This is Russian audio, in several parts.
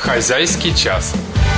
Хозяйский час.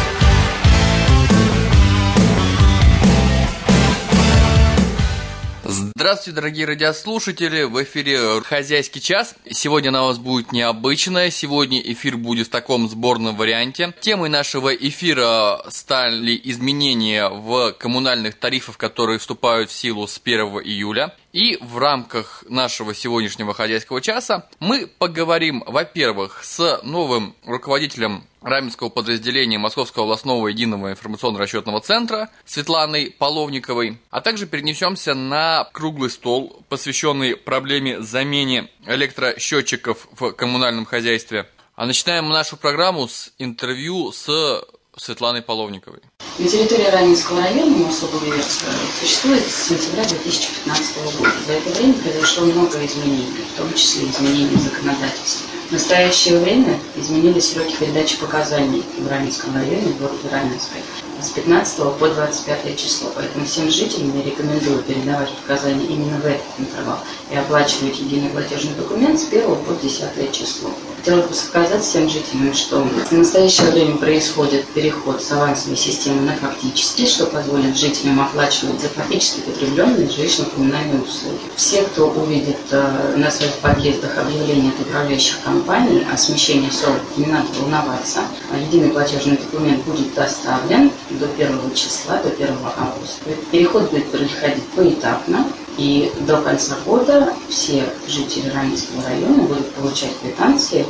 Здравствуйте, дорогие радиослушатели, в эфире «Хозяйский час». Сегодня на вас будет необычное, сегодня эфир будет в таком сборном варианте. Темой нашего эфира стали изменения в коммунальных тарифах, которые вступают в силу с 1 июля. И в рамках нашего сегодняшнего хозяйского часа мы поговорим, во-первых, с новым руководителем Раменского подразделения Московского областного единого информационно-расчетного центра Светланой Половниковой, а также перенесемся на круглый стол, посвященный проблеме замены электросчетчиков в коммунальном хозяйстве. А начинаем нашу программу с интервью с Светланой Половниковой. На территории Раменского района Мособлверска существует с сентября 2015 года. За это время произошло много изменений, в том числе изменений в законодательстве. В настоящее время изменились сроки передачи показаний в Раменском районе, в городе Раменской, с 15 по 25 число. Поэтому всем жителям я рекомендую передавать показания именно в этот интервал и оплачивать единый платежный документ с 1 по 10 число. Хотелось бы сказать всем жителям, что в настоящее время происходит переход с авансовой системы на фактический, что позволит жителям оплачивать за фактически потребленные жилищно-коммунальные услуги. Все, кто увидит на своих подъездах объявление от управляющих компаний о смещении сроков, не надо волноваться. Единый платежный документ будет доставлен до 1 числа, до 1 августа. Переход будет происходить поэтапно. И до конца года все жители Раменского района будут получать квитанции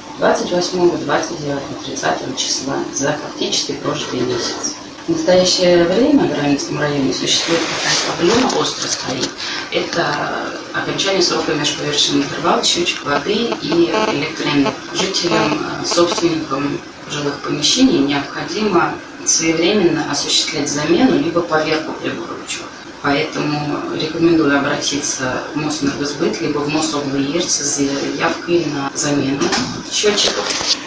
28, 29, 30 числа за фактически прошлый месяц. В настоящее время в Раменском районе существует такая проблема, остро стоит. Это окончание срока межповерхностного интервала счетчик воды и электроэнергии. Жителям, собственникам жилых помещений необходимо своевременно осуществлять замену либо поверку прибора учета. Поэтому рекомендую обратиться в Мосэнергосбыт либо в Мособлверск с заявкой на замену счетчиков.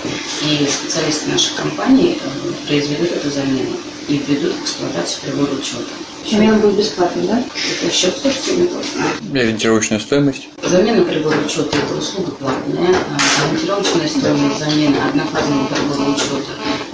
И специалисты нашей компании произведут эту замену и введут в эксплуатацию прибор учета. Замена будет бесплатной, да? Это счет собственный платный. Ориентировочная стоимость? Замена прибора учета – это услуга платная. Ориентировочная стоимость замены однофазного прибора учета –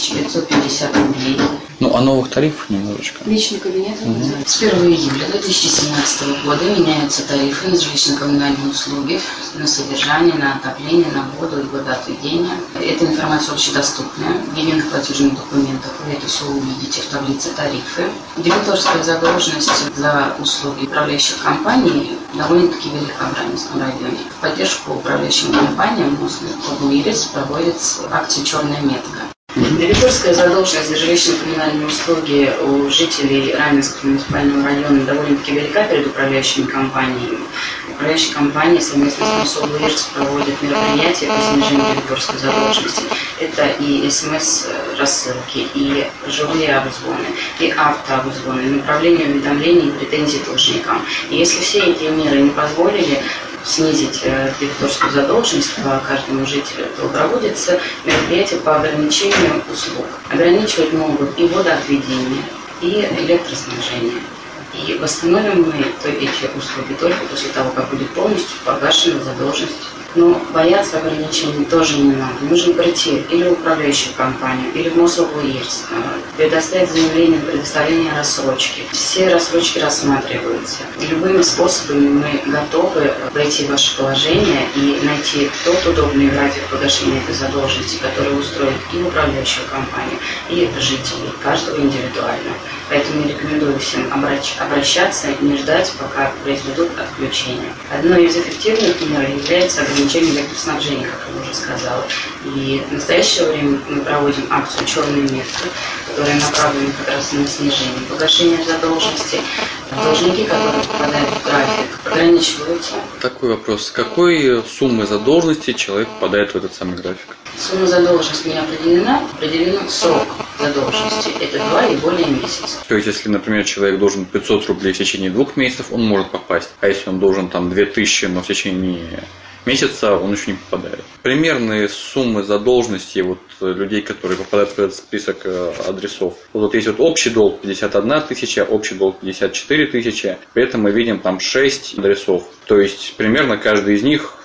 2550 рублей. Ну, а новых тарифов немножечко. Личный кабинет. С 1 июля 2017 года меняются тарифы на жилищно-коммунальные услуги, на содержание, на отопление, на воду и водоотведение. Эта информация общедоступная. В единых платежных документах вы это все увидите в таблице тарифы. Дебиторская задолженность за услуги управляющих компаний довольно-таки велика в Раменском районе. В поддержку управляющим компаниям Мособлверск проводится акция «Черная метка». Дебиторская задолженность за жилищно-коммунальные услуги у жителей Раменского муниципального района довольно-таки велика перед управляющими компаниями. Управляющие компании совместно с Мособлверск проводят мероприятия по снижению дебиторской задолженности. Это и СМС-рассылки, и живые обзвоны, и автообзвоны, направление уведомлений и претензий должникам. И если все эти меры не позволили снизить дебиторскую задолженность по каждому жителю, то проводятся мероприятия по ограничению услуг. Ограничивать могут и водоотведение, и электроснабжение. И восстановим мы эти услуги только после того, как будет полностью погашена задолженность. Но бояться ограничений тоже не надо. Нужно прийти или в управляющую компанию, или в Мособлверск, предоставить заявление на предоставление рассрочки. Все рассрочки рассматриваются. Любыми способами мы готовы пройти ваше положение и найти тот удобный график погашения этой задолженности, который устроит и управляющую компанию, и жителей, каждого индивидуально. Поэтому я рекомендую всем обращаться и не ждать, пока произведут отключение. Одной из эффективных мер является ограничение электроснабжения, как я уже сказала. И в настоящее время мы проводим акцию «Черная метка», которая направлена как раз на снижение погашения задолженности. Должники, которые попадают в график, ограничиваются. Такой вопрос. С какой суммы задолженности человек попадает в этот самый график? Сумма задолженности не определена, определен срок задолженности. Это 2 и более месяца. То есть, если, например, человек должен 500 рублей в течение 2 месяцев, он может попасть. А если он должен там 2000, но в течение месяца, он еще не попадает. Примерные суммы задолженности вот людей, которые попадают в этот список адресов. Вот есть вот общий долг 51 тысяча, общий долг 54 тысячи. При этом мы видим там 6 адресов. То есть примерно каждый из них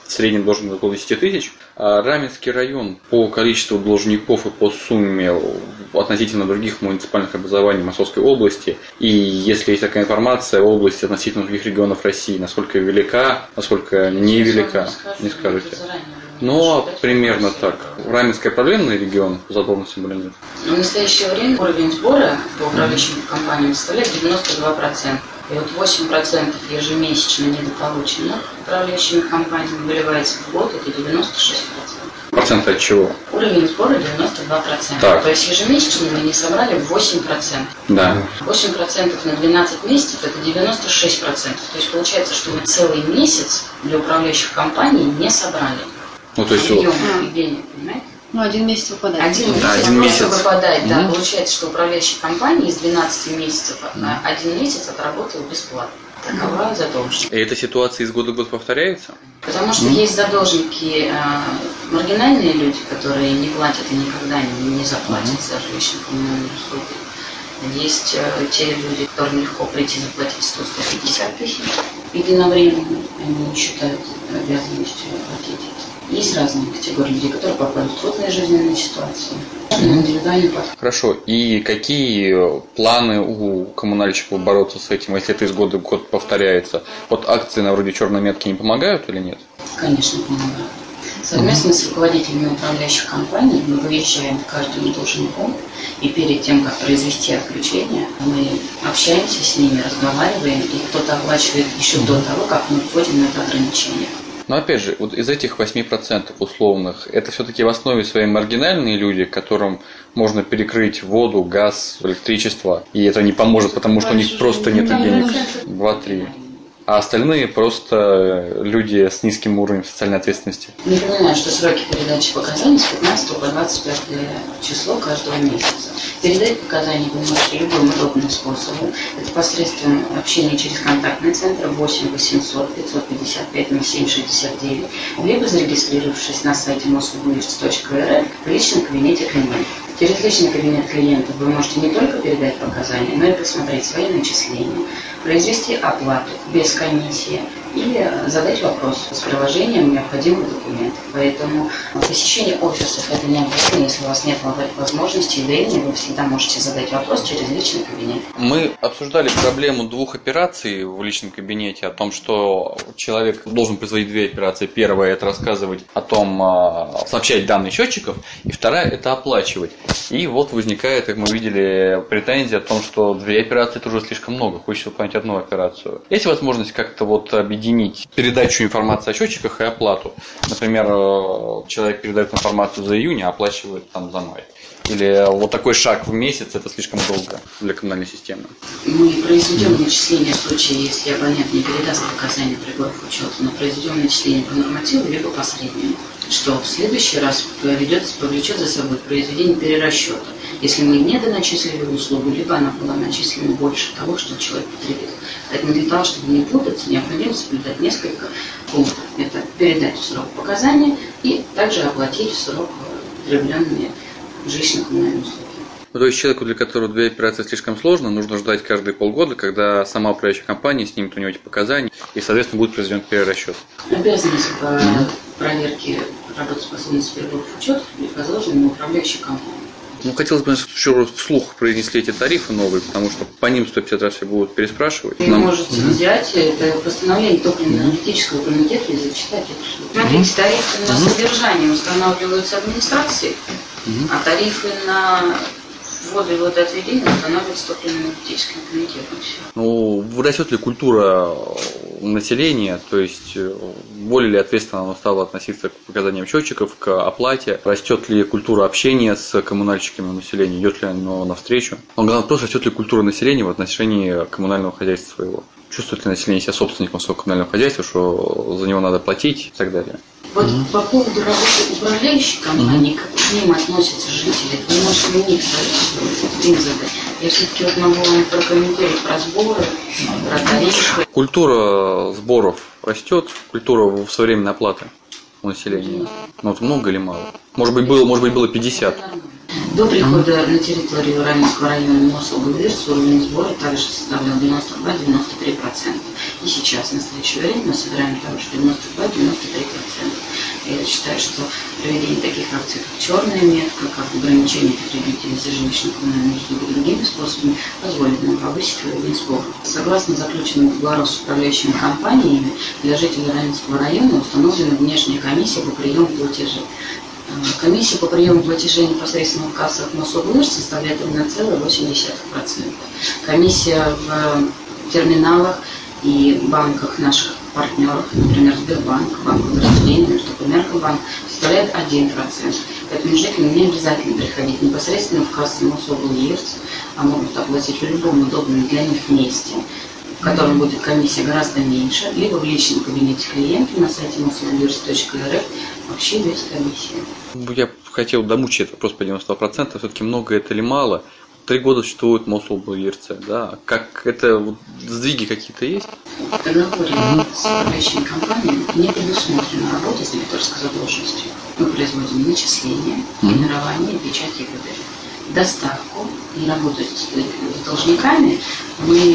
в среднем должен быть около 10 тысяч. А Раменский район по количеству должников и по сумме относительно других муниципальных образований Московской области, и если есть такая информация, области относительно других регионов России, насколько велика, насколько невелика, не скажете? Но примерно так. Раменское проблемный регион задолженности или нет? В настоящее время уровень сбора по управляющим компаниям составляет 92%. И вот 8% ежемесячно недополученных управляющими компаниями выливается в год, это 96%. Проценты от чего? Уровень сбора 92%. Так. То есть ежемесячно мы не собрали 8%. Да. 8% на 12 месяцев это 96%. То есть получается, что мы целый месяц для управляющих компаний не собрали. Ну, то есть объем денег, понимаете? Ну, один месяц выпадает. Один месяц выпадает, да. Получается, что управляющая компания из 12 месяцев один месяц отработала бесплатно. Такова задолженность. И эта ситуация из года в год повторяется? Потому что есть задолженники, маргинальные люди, которые не платят и никогда не заплатят за жилищно-коммунальные услуги. Есть те люди, которым легко прийти заплатить 100-150 тысяч единовременно, они не считают обязанностью платить. Есть разные категории людей, которые попали в трудные жизненные ситуации. Индивидуальный подход. Хорошо. И какие планы у коммунальщиков бороться с этим, если это из года в год повторяется? Вот акции на вроде черной метки не помогают или нет? Конечно, помогают. Совместно с руководителями управляющих компаний мы выезжаем к каждому должнику, и перед тем, как произвести отключение, мы общаемся с ними, разговариваем, и кто-то оплачивает еще до того, как мы вводим это ограничение. Но опять же, вот из этих 8% условных, это все-таки в основе своей маргинальные люди, которым можно перекрыть воду, газ, электричество, и это не поможет, потому что у них просто нет денег. 2-3. А остальные просто люди с низким уровнем социальной ответственности. Не понимаю, что сроки передачи показаний с 15 по 25 число каждого месяца. Передать показания вы можете любым удобным способом. Это посредством общения через контактный центр 8 800 555 07 69, либо зарегистрировавшись на сайте mosvbuirs.rf в личном кабинете клиента. Через личный кабинет клиента вы можете не только передать показания, но и посмотреть свои начисления, произвести оплату без комиссии или задать вопрос с приложением необходимых документов. Поэтому посещение офисов это не обязательно, если у вас нет возможности и времени, вы всегда можете задать вопрос через личный кабинет. Мы обсуждали проблему 2 операций в личном кабинете, о том, что человек должен производить 2 операции. Первая – это рассказывать о том, сообщать данные счетчиков, и вторая – это оплачивать. И вот возникает, как мы видели, претензия о том, что 2 операции – это уже слишком много, хочется выполнять одну операцию. Есть возможность как-то вот объединить передачу информации о счетчиках и оплату? Например, человек передает информацию за июнь, а оплачивает там за май. Или вот такой шаг в месяц – это слишком долго для коммунальной системы? Мы произведем начисление в случае, если абонент не передаст показания приборов учета, но произведем начисление по нормативу либо по среднему, что в следующий раз повлечет за собой произведение перерасчета, если мы не доначислили услугу, либо она была начислена больше того, что человек потребил. Поэтому для того, чтобы не путаться, необходимо соблюдать несколько пунктов. Это передать в срок показания и также оплатить в срок потребленные жилищно-коммунальные услуги. То есть человеку, для которого 2 операции слишком сложно, нужно ждать каждые полгода, когда сама управляющая компания снимет у него эти показания, и, соответственно, будет произведен перерасчет. Обязанность по проверке работоспособности приборов учета возложена на управляющую компанию. Ну, хотелось бы, чтобы еще раз вслух произнесли эти тарифы новые, потому что по ним 150 раз все будут переспрашивать. Вы можете взять это постановление топливно-энергетического комитета и зачитать это. Смотрите, тарифы на содержание устанавливаются администрацией, а тарифы на воду и водоотведение устанавливаются топливно-энергетическим комитетом. Ну, растет ли культура населения, то есть более ли ответственно оно стало относиться к показаниям счетчиков, к оплате, растет ли культура общения с коммунальщиками у населения, идет ли оно навстречу. Но главный вопрос, растет ли культура населения в отношении коммунального хозяйства своего. Чувствует ли население себя собственником своего коммунального хозяйства, что за него надо платить и так далее. Вот по поводу работы управляющей компании, как к ним относятся жители, это немножко у них задать. Я все-таки вот могу вам прокомментировать про сборы, про тарифы. Культура сборов растет, культура своевременной оплаты у населения. Ну, вот много или мало? Может быть, было 50. До прихода на территорию Раменского района Мособлгвирц уровень сбора также составлял 92-93%. И сейчас, в настоящее время, мы собираем также 92-93%. Я считаю, что проведение таких акций, как черная метка, как ограничение потребителей за жилищно-коммунальные услуги другими способами, позволит нам повысить уровень сбора. Согласно заключенным договорам с управляющими компаниями, для жителей Раменского района установлена внешняя комиссия по приему платежей. Комиссия по приему платежей непосредственно в кассах Мособлгвирц составляет 1,8%. Комиссия в терминалах и банках наших партнеров, например, Сбербанк, Банк Возрождения, Междукоммерцбанк, составляет 1%. Поэтому жителям не обязательно приходить непосредственно в кассу Мособлгвирц, а могут оплатить в любом удобном для них месте, в котором будет комиссия гораздо меньше, либо в личном кабинете клиента на сайте mosoblgvirts.rf вообще без комиссии. Я хотел домучить этот вопрос по 92%, все-таки много это или мало? 3 года существует Мособлгвирц, да? Как это, сдвиги какие-то есть? В договоре с управляющими компаниями не предусмотрена работа с дебиторской задолженностью. Мы производим начисления, формирование, печать ЕГД. Доставку и работу с должниками мы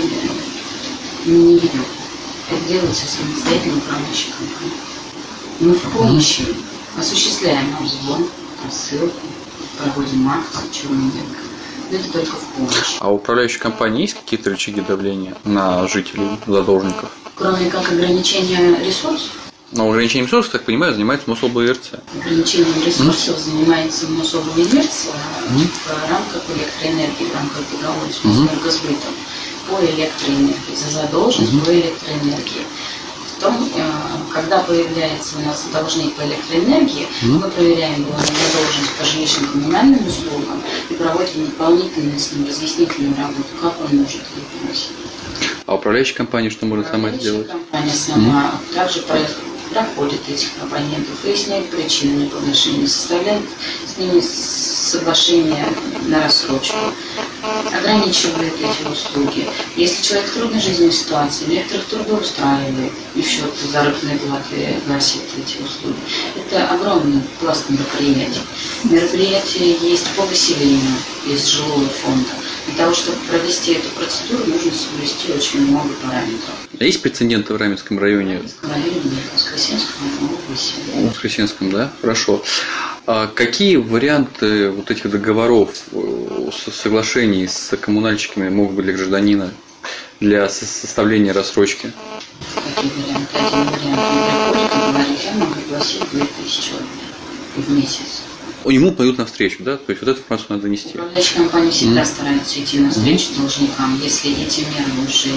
не ведем. Это делается самостоятельно управляющей компанией. Мы в помощи осуществляем обзвон, рассылку, проводим акции, черную метку. Но это только в помощь. А у управляющей компании есть какие-то рычаги давления на жителей, задолжников? Кроме как ограничения ресурсов? Но ограничением ресурсов, так понимаю, занимается Мособлгвирц. Ограничением ресурсов занимается Мособлгвирц в рамках электроэнергии, в рамках договора с Мосэнергосбытом по электроэнергии, за задолженность по электроэнергии. В том, когда появляется у нас должник по электроэнергии, мы проверяем его на задолженность по жилищно-коммунальным услугам и проводим дополнительную с ним разъяснительную работу, как он может ее приносить. А управляющая компания что может сама сделать? Компания сама также проходит этих абонентов, выясняет причины непогашения, составляет с ними соглашение на рассрочку, ограничивает эти услуги. Если человек в трудной жизненной ситуации, некоторых трудоустраивает и в счет заработной платы гасит эти услуги. Это огромный пласт мероприятий. Мероприятия есть по выселению из жилого фонда. Для того, чтобы провести эту процедуру, нужно соблюсти очень много параметров. А есть прецеденты в Раменском районе? В Раменском районе нет, в Воскресенском могут выселить. В Воскресенском, да? Хорошо. А какие варианты вот этих договоров, соглашений с коммунальщиками могут быть для гражданина для составления рассрочки? Какие варианты? Один вариант не приходит, он говорит, я могу пригласить 2000 рублей в месяц. Ему пойдут навстречу, да? То есть вот эту информацию надо донести. Управляющая компания всегда старается идти навстречу должникам. Если эти меры уже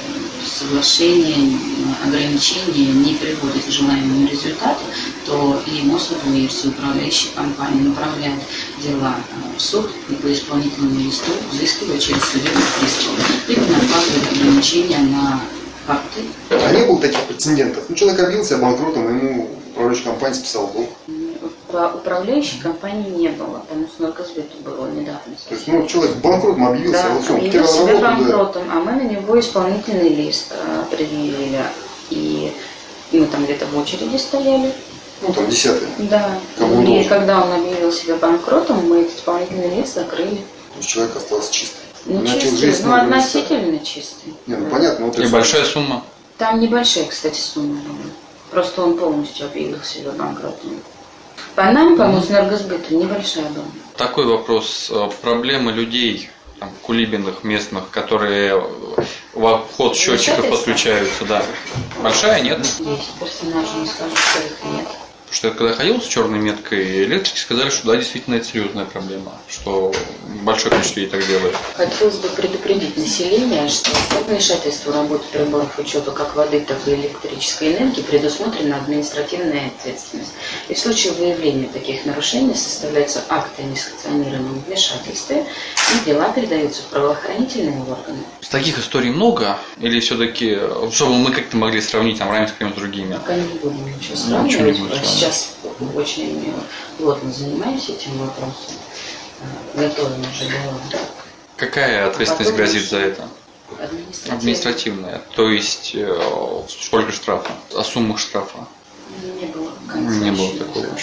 соглашения, ограничения не приводят к желаемому результату, то и Мособлгвирц, и управляющие компании направляют дела в суд и по исполнительному листу, взыскивая через судебный пристав, либо накладывают ограничения на факты. А не было таких прецедентов? Человек объявился банкротом, ему управляющая компания списала долг. По управляющей компании не было, по Мосэнергосбыту было недавно. То есть, человек банкротом объявился, да, вот все, объявил себя банкротом, а мы на него исполнительный лист предъявили. И мы там где-то в очереди стояли. там 10-й. Да. И когда он объявил себя банкротом, мы этот исполнительный лист закрыли. То есть человек остался чистый. Не чистый, но относительно чистый. Понятно. Небольшая сумма? Там небольшая, кстати, сумма была. Просто он полностью объявил себя банкротом. По нам, по Мосэнергосбыту, небольшая была. Такой вопрос. Проблемы людей, кулибиных, местных, которые в вход счетчиков подключаются, да. Большая, нет? Есть персонажи, не скажу, что их нет. Потому что я когда ходил с черной меткой, электрики сказали, что да, действительно это серьезная проблема, что большое количество людей так делает. Хотелось бы предупредить население, что по вмешательству работы приборов учета как воды, так и электрической энергии предусмотрена административная ответственность. И в случае выявления таких нарушений составляется акт о несанкционированном вмешательстве, и дела передаются в правоохранительные органы. Таких историй много? Или все-таки, чтобы мы как-то могли сравнить Раменский район с другими? Пока не будем ничего сравнивать. Сейчас очень плотно занимаюсь этим вопросом. Готовим уже дела. Какая ответственность грозит за это? Административная. То есть сколько штрафа? О суммах штрафа? Не было. Не было такого еще.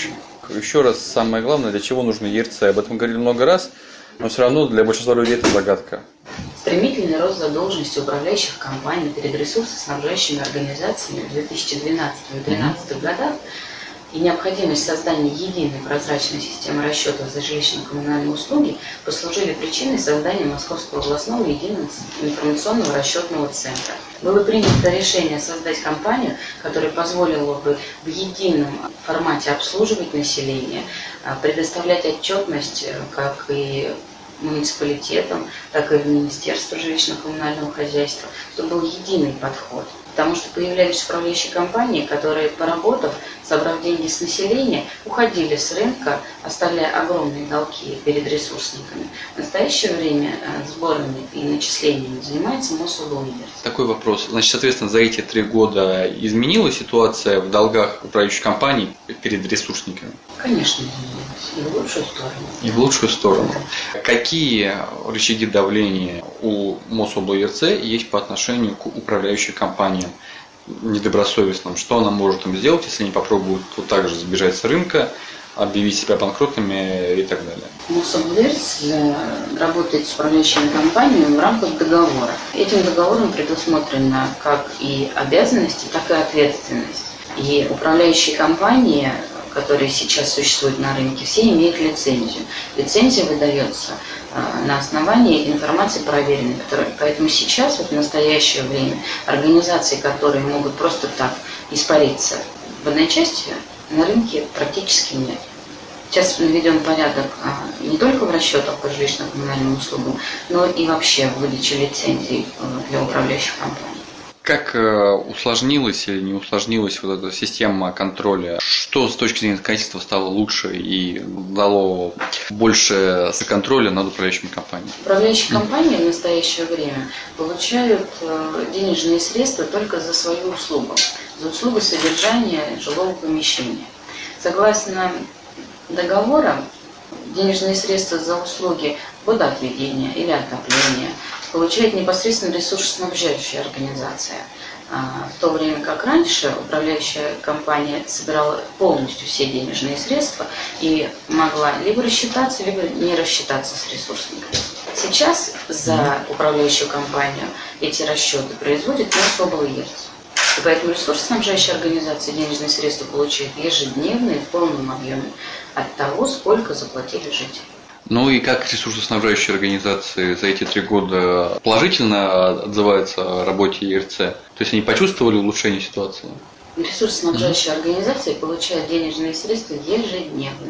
Еще раз, самое главное, для чего нужно ЕРЦ? Об этом говорили много раз, но все равно для большинства людей это загадка. Стремительный рост задолженности управляющих компаний перед ресурсоснабжающими организациями в 2012 и 2013 годах и необходимость создания единой прозрачной системы расчетов за жилищно-коммунальные услуги послужили причиной создания Московского областного единого информационного расчетного центра. Было принято решение создать компанию, которая позволила бы в едином формате обслуживать население, предоставлять отчетность как и муниципалитетам, так и в Министерство жилищно-коммунального хозяйства, чтобы был единый подход. Потому что появлялись управляющие компании, которые, поработав, собрав деньги с населения, уходили с рынка, оставляя огромные долги перед ресурсниками. В настоящее время сборами и начислениями занимается Мособлуниверс. Такой вопрос. Значит, соответственно, за эти 3 года изменилась ситуация в долгах управляющих компаний перед ресурсниками? Конечно, изменилась. И в лучшую сторону. И в лучшую сторону. Какие рычаги давления у Мособлуниверс есть по отношению к управляющим компаниям недобросовестным? Что она может им сделать, если они попробуют вот так же сбежать с рынка, объявить себя банкротами и так далее? Мособлуниверс работает с управляющими компаниями в рамках договора. Этим договором предусмотрено как и обязанности, так и ответственность. И управляющие компании, которые сейчас существуют на рынке, все имеют лицензию. Лицензия выдается на основании информации проверенной. Поэтому сейчас, вот в настоящее время, организации, которые могут просто так испариться в одночасье, на рынке практически нет. Сейчас наведен порядок не только в расчетах по жилищно-коммунальным услугам, но и вообще в выдаче лицензий для управляющих компаний. Как усложнилась или не усложнилась вот эта система контроля? Что с точки зрения законодательства стало лучше и дало больше контроля над управляющими компаниями? Управляющие компании в настоящее время получают денежные средства только за свою услугу, за услугу содержания жилого помещения. Согласно договора, денежные средства за услуги водоотведения или отопления получает непосредственно ресурсоснабжающая организация. В то время как раньше управляющая компания собирала полностью все денежные средства и могла либо рассчитаться, либо не рассчитаться с ресурсниками. Сейчас за управляющую компанию эти расчеты производит Мособлуниверс. И поэтому ресурсоснабжающая организация денежные средства получает ежедневно и в полном объеме от того, сколько заплатили жители. Ну и как ресурсоснабжающие организации за эти 3 года положительно отзываются о работе ЕРЦ? То есть они почувствовали улучшение ситуации? Ресурсоснабжающие организации получают денежные средства ежедневно.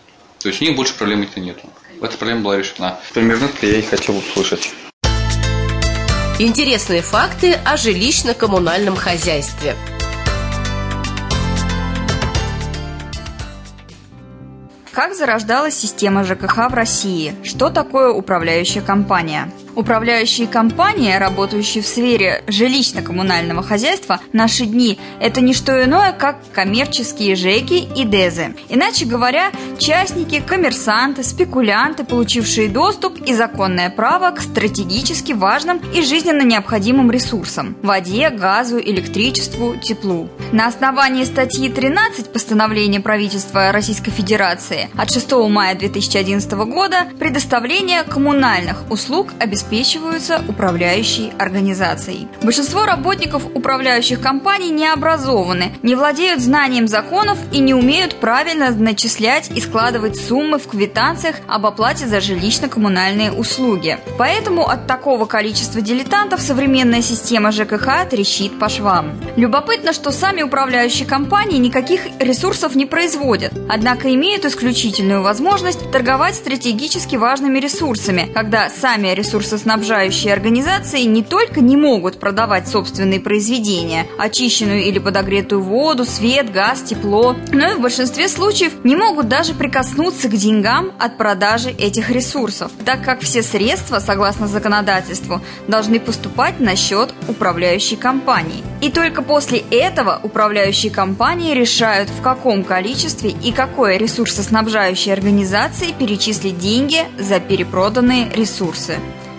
То есть у них больше проблем-то нету. Эта проблема была решена. Примерно это я и хотел услышать. Интересные факты о жилищно-коммунальном хозяйстве. Как зарождалась система ЖКХ в России? Что такое управляющая компания? Управляющие компании, работающие в сфере жилищно-коммунального хозяйства, в наши дни – это не что иное, как коммерческие ЖЭКи и ДЭЗы. Иначе говоря, частники, коммерсанты, спекулянты, получившие доступ и законное право к стратегически важным и жизненно необходимым ресурсам – воде, газу, электричеству, теплу. На основании статьи 13 постановления правительства Российской Федерации от 6 мая 2011 года предоставление коммунальных услуг обеспечиваются управляющей организацией. Большинство работников управляющих компаний не образованы, не владеют знанием законов и не умеют правильно начислять и складывать суммы в квитанциях об оплате за жилищно-коммунальные услуги. Поэтому от такого количества дилетантов современная система ЖКХ трещит по швам. Любопытно, что сами управляющие компании никаких ресурсов не производят, однако имеют исключительную возможность торговать стратегически важными ресурсами, когда сами ресурсоснабжающие организации не только не могут продавать собственные произведения, очищенную или подогретую воду, свет, газ, тепло, но и в большинстве случаев не могут даже прикоснуться к деньгам от продажи этих ресурсов, так как все средства, согласно законодательству, должны поступать на счет управляющей компании. И только после этого управляющие компании решают, в каком количестве и какой ресурсоснабжающей организации перечислить деньги за перепроданные ресурсы.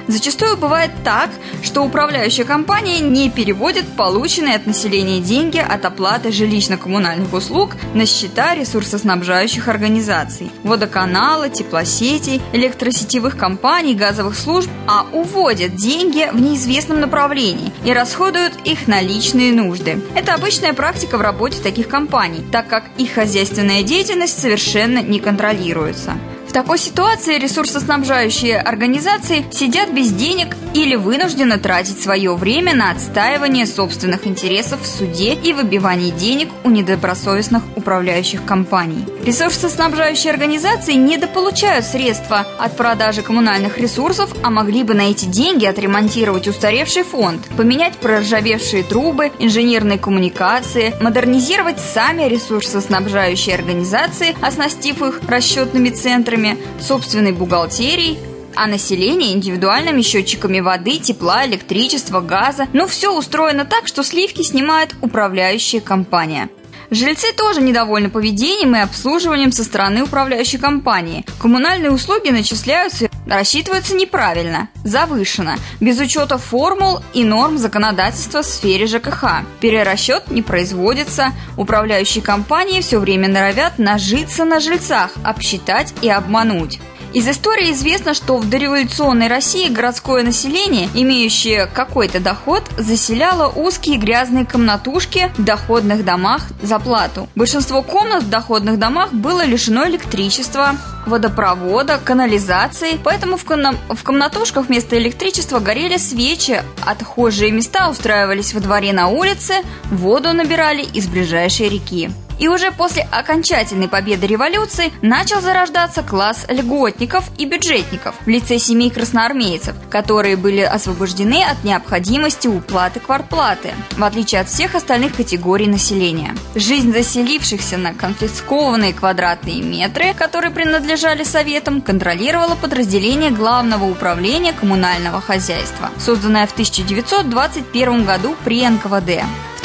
Зачастую бывает так, что управляющая компания не переводит полученные от населения деньги от оплаты жилищно-коммунальных услуг на счета ресурсоснабжающих организаций, водоканала, теплосетей, электросетевых компаний, газовых служб, а уводят деньги в неизвестном направлении и расходуют их на личные нужды. Это обычная практика в работе таких компаний, так как их хозяйственная деятельность совершенно не контролируется. В такой ситуации ресурсоснабжающие организации сидят без денег или вынуждены тратить свое время на отстаивание собственных интересов в суде и выбивание денег у недобросовестных управляющих компаний. Ресурсоснабжающие организации недополучают средства от продажи коммунальных ресурсов, а могли бы на эти деньги отремонтировать устаревший фонд, поменять проржавевшие трубы, инженерные коммуникации, модернизировать сами ресурсоснабжающие организации, оснастив их расчетными центрами, собственной бухгалтерией, а население индивидуальными счетчиками воды, тепла, электричества, газа. Но все устроено так, что сливки снимает управляющая компания. Жильцы тоже недовольны поведением и обслуживанием со стороны управляющей компании. Коммунальные услуги начисляются, рассчитываются неправильно, завышенно, без учета формул и норм законодательства в сфере ЖКХ. Перерасчет не производится, управляющие компании все время норовят нажиться на жильцах, обсчитать и обмануть. Из истории известно, что в дореволюционной России городское население, имеющее какой-то доход, заселяло узкие грязные комнатушки в доходных домах за плату. Большинство комнат в доходных домах было лишено электричества, водопровода, канализации, поэтому в комнатушках вместо электричества горели свечи, отхожие места устраивались во дворе на улице, воду набирали из ближайшей реки. И уже после окончательной победы революции начал зарождаться класс льготников и бюджетников в лице семей красноармейцев, которые были освобождены от необходимости уплаты квартплаты, в отличие от всех остальных категорий населения. Жизнь заселившихся на конфискованные квадратные метры, которые принадлежали советам, контролировало подразделение Главного управления коммунального хозяйства, созданное в 1921 году при НКВД. В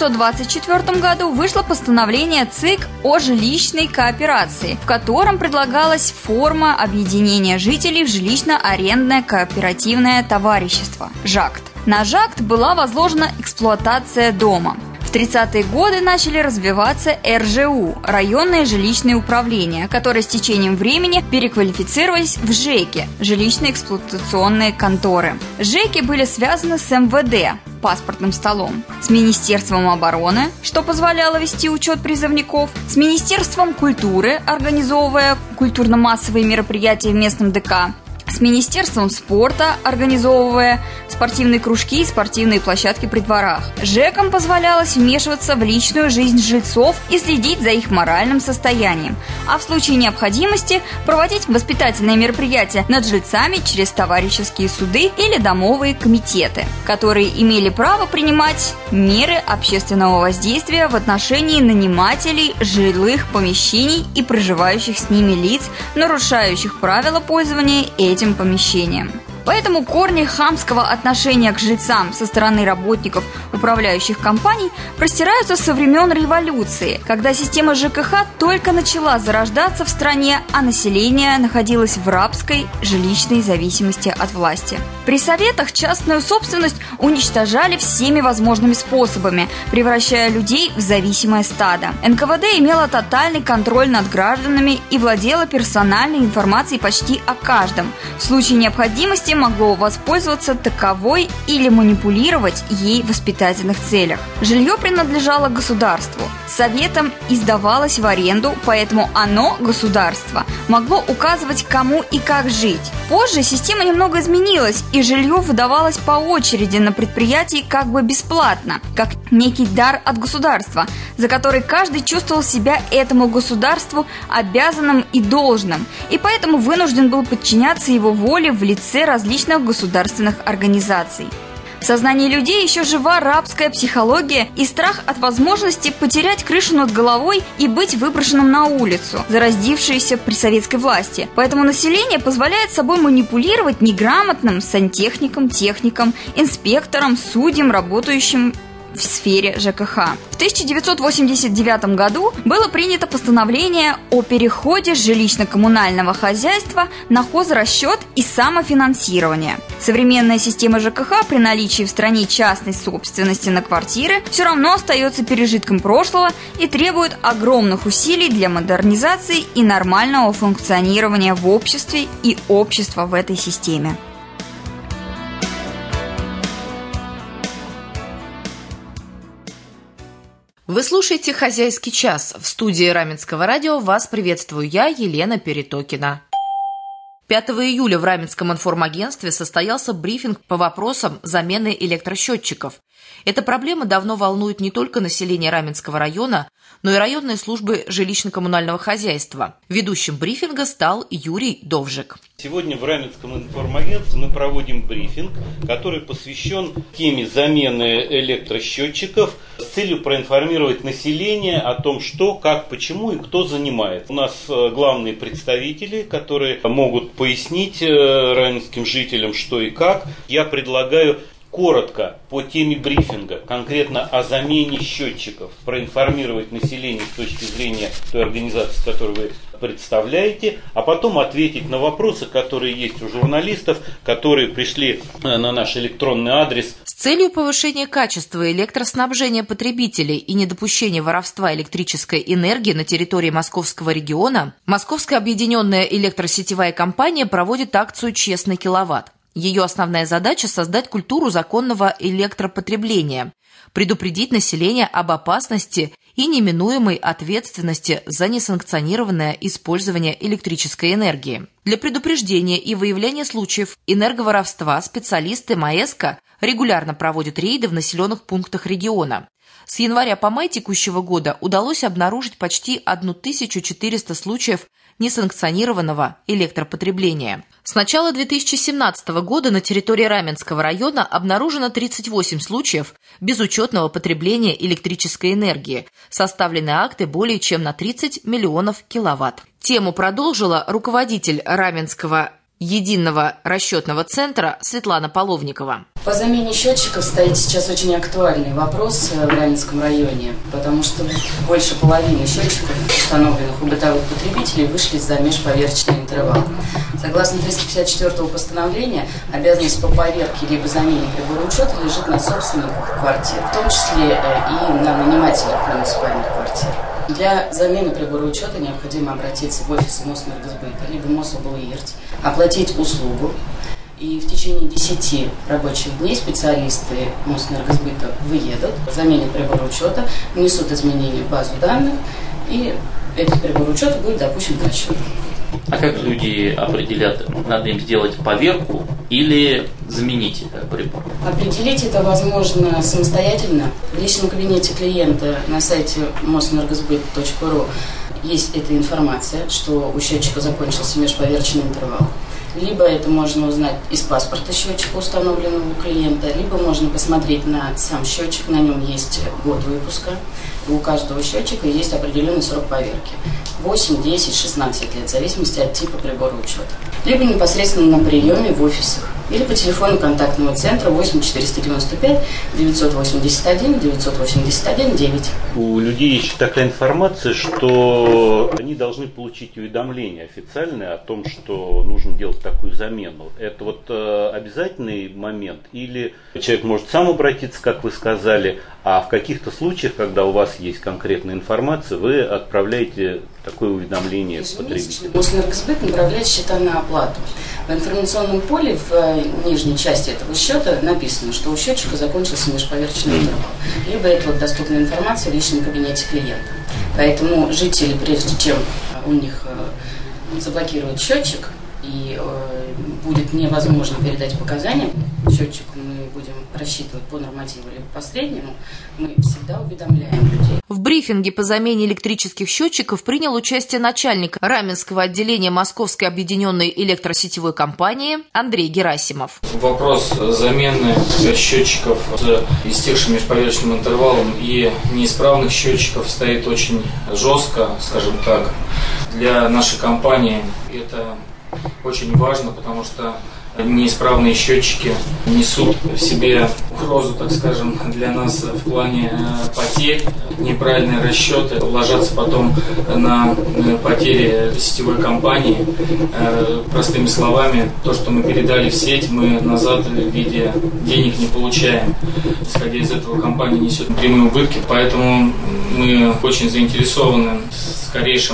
1924 году вышло постановление ЦИК о жилищной кооперации, в котором предлагалась форма объединения жителей в жилищно-арендное кооперативное товарищество – ЖАКТ. На ЖАКТ была возложена эксплуатация дома. В 30-е годы начали развиваться РЖУ – районные жилищные управления, которые с течением времени переквалифицировались в ЖЭКи – жилищно-эксплуатационные конторы. ЖЭКи были связаны с МВД – паспортным столом, с Министерством обороны, что позволяло вести учет призывников, с Министерством культуры, организовывая культурно-массовые мероприятия в местном ДК, с Министерством спорта, организовывая спортивные кружки и спортивные площадки при дворах. ЖЭКам позволялось вмешиваться в личную жизнь жильцов и следить за их моральным состоянием, а в случае необходимости проводить воспитательные мероприятия над жильцами через товарищеские суды или домовые комитеты, которые имели право принимать меры общественного воздействия в отношении нанимателей жилых помещений и проживающих с ними лиц, нарушающих правила пользования этим помещением. Поэтому корни хамского отношения к жильцам со стороны работников управляющих компаний простираются со времен революции, когда система ЖКХ только начала зарождаться в стране, а население находилось в рабской жилищной зависимости от власти. При советах частную собственность уничтожали всеми возможными способами, превращая людей в зависимое стадо. НКВД имела тотальный контроль над гражданами и владела персональной информацией почти о каждом. В случае необходимости могло воспользоваться таковой или манипулировать ей в воспитательных целях. Жилье принадлежало государству. Советам издавалось в аренду, поэтому оно, государство, могло указывать, кому и как жить. Позже система немного изменилась, и жилье выдавалось по очереди на предприятии как бы бесплатно, как некий дар от государства, за который каждый чувствовал себя этому государству обязанным и должным, и поэтому вынужден был подчиняться его воле в лице различных государственных организаций. В сознании людей еще жива рабская психология и страх от возможности потерять крышу над головой и быть выброшенным на улицу, зародившиеся при советской власти. Поэтому население позволяет собой манипулировать неграмотным сантехникам, техникам, инспекторам, судьям, работающим в сфере ЖКХ. В 1989 году было принято постановление о переходе жилищно-коммунального хозяйства на хозрасчет и самофинансирование. Современная система ЖКХ при наличии в стране частной собственности на квартиры все равно остается пережитком прошлого и требует огромных усилий для модернизации и нормального функционирования в обществе и общества в этой системе. Вы слушаете «Хозяйский час». В студии Раменского радио вас приветствую я, Елена Перетокина. 5 июля в Раменском информагентстве состоялся брифинг по вопросам замены электросчетчиков. Эта проблема давно волнует не только население Раменского района, но и районные службы жилищно-коммунального хозяйства. Ведущим брифинга стал Юрий Довжик. Сегодня в Раменском информагентстве мы проводим брифинг, который посвящен теме замены электросчетчиков с целью проинформировать население о том, что, как, почему и кто занимается. У нас главные представители, которые могут пояснить раменским жителям, что и как. Я предлагаю коротко по теме брифинга, конкретно о замене счетчиков, проинформировать население с точки зрения той организации, которую вы представляете, а потом ответить на вопросы, которые есть у журналистов, которые пришли на наш электронный адрес. С целью повышения качества электроснабжения потребителей и недопущения воровства электрической энергии на территории Московского региона, Московская объединенная электросетевая компания проводит акцию «Честный киловатт». Ее основная задача – создать культуру законного электропотребления, предупредить население об опасности и неминуемой ответственности за несанкционированное использование электрической энергии. Для предупреждения и выявления случаев энерговоровства специалисты МАЭСКО регулярно проводят рейды в населенных пунктах региона. С января по май текущего года удалось обнаружить почти 1400 случаев несанкционированного электропотребления. С начала 2017 года на территории Раменского района обнаружено 38 случаев безучетного потребления электрической энергии. Составлены акты более чем на 30 миллионов киловатт. Тему продолжила руководитель Раменского единого расчетного центра Светлана Половникова. По замене счетчиков стоит сейчас очень актуальный вопрос в Раменском районе, потому что больше половины счетчиков, установленных у бытовых потребителей, вышли за межповерочный интервал. Согласно 354 постановления, обязанность по поверке либо замене прибора учета лежит на собственниках квартир, в том числе и на нанимателях муниципальных квартир. Для замены прибора учета необходимо обратиться в офис Мосэнергосбыта, либо Мособлуирть, оплатить услугу. И в течение 10 рабочих дней специалисты Мосэнергосбыта выедут, заменят прибор учета, внесут изменения в базу данных, и этот прибор учета будет допущен к расчету. А как люди определят, надо им сделать поверку или заменить прибор? Определить это возможно самостоятельно. В личном кабинете клиента на сайте mosэнергосбыт.ру есть эта информация, что у счетчика закончился межповерочный интервал. Либо это можно узнать из паспорта счетчика, установленного у клиента, либо можно посмотреть на сам счетчик, на нем есть год выпуска. И у каждого счетчика есть определенный срок поверки. 8, 10, 16 лет, в зависимости от типа прибора учета. Либо непосредственно на приеме в офисах. Или по телефону контактного центра 8 495 981 981 9. У людей есть такая информация, что они должны получить уведомление официальное о том, что нужно делать такую замену. Это вот обязательный момент? Или человек может сам обратиться, как вы сказали, а в каких-то случаях, когда у вас есть конкретная информация, вы отправляете такое уведомление потребителю? Мосэнергосбыт направляет счета на оплату. В информационном поле в нижней части этого счета написано, что у счетчика закончился межповерочный интервал. Либо это вот доступная информация в личном кабинете клиента. Поэтому жители, прежде чем у них заблокируют счетчик и будет невозможно передать показания счетчику, мы будем рассчитывать по нормативу либо по среднему, мы всегда уведомляем людей. В брифинге по замене электрических счетчиков принял участие начальник Раменского отделения Московской объединенной электросетевой компании Андрей Герасимов. Вопрос замены счетчиков с истекшим межповерочным интервалом и неисправных счетчиков стоит очень жестко, скажем так. Для нашей компании это очень важно, потому что неисправные счетчики несут в себе угрозу, так скажем, для нас в плане потерь. Неправильные расчеты ложатся потом на потери сетевой компании. Простыми словами, то, что мы передали в сеть, мы назад в виде денег не получаем. Исходя из этого, компания несет прямые убытки, поэтому мы очень заинтересованы в скорейшем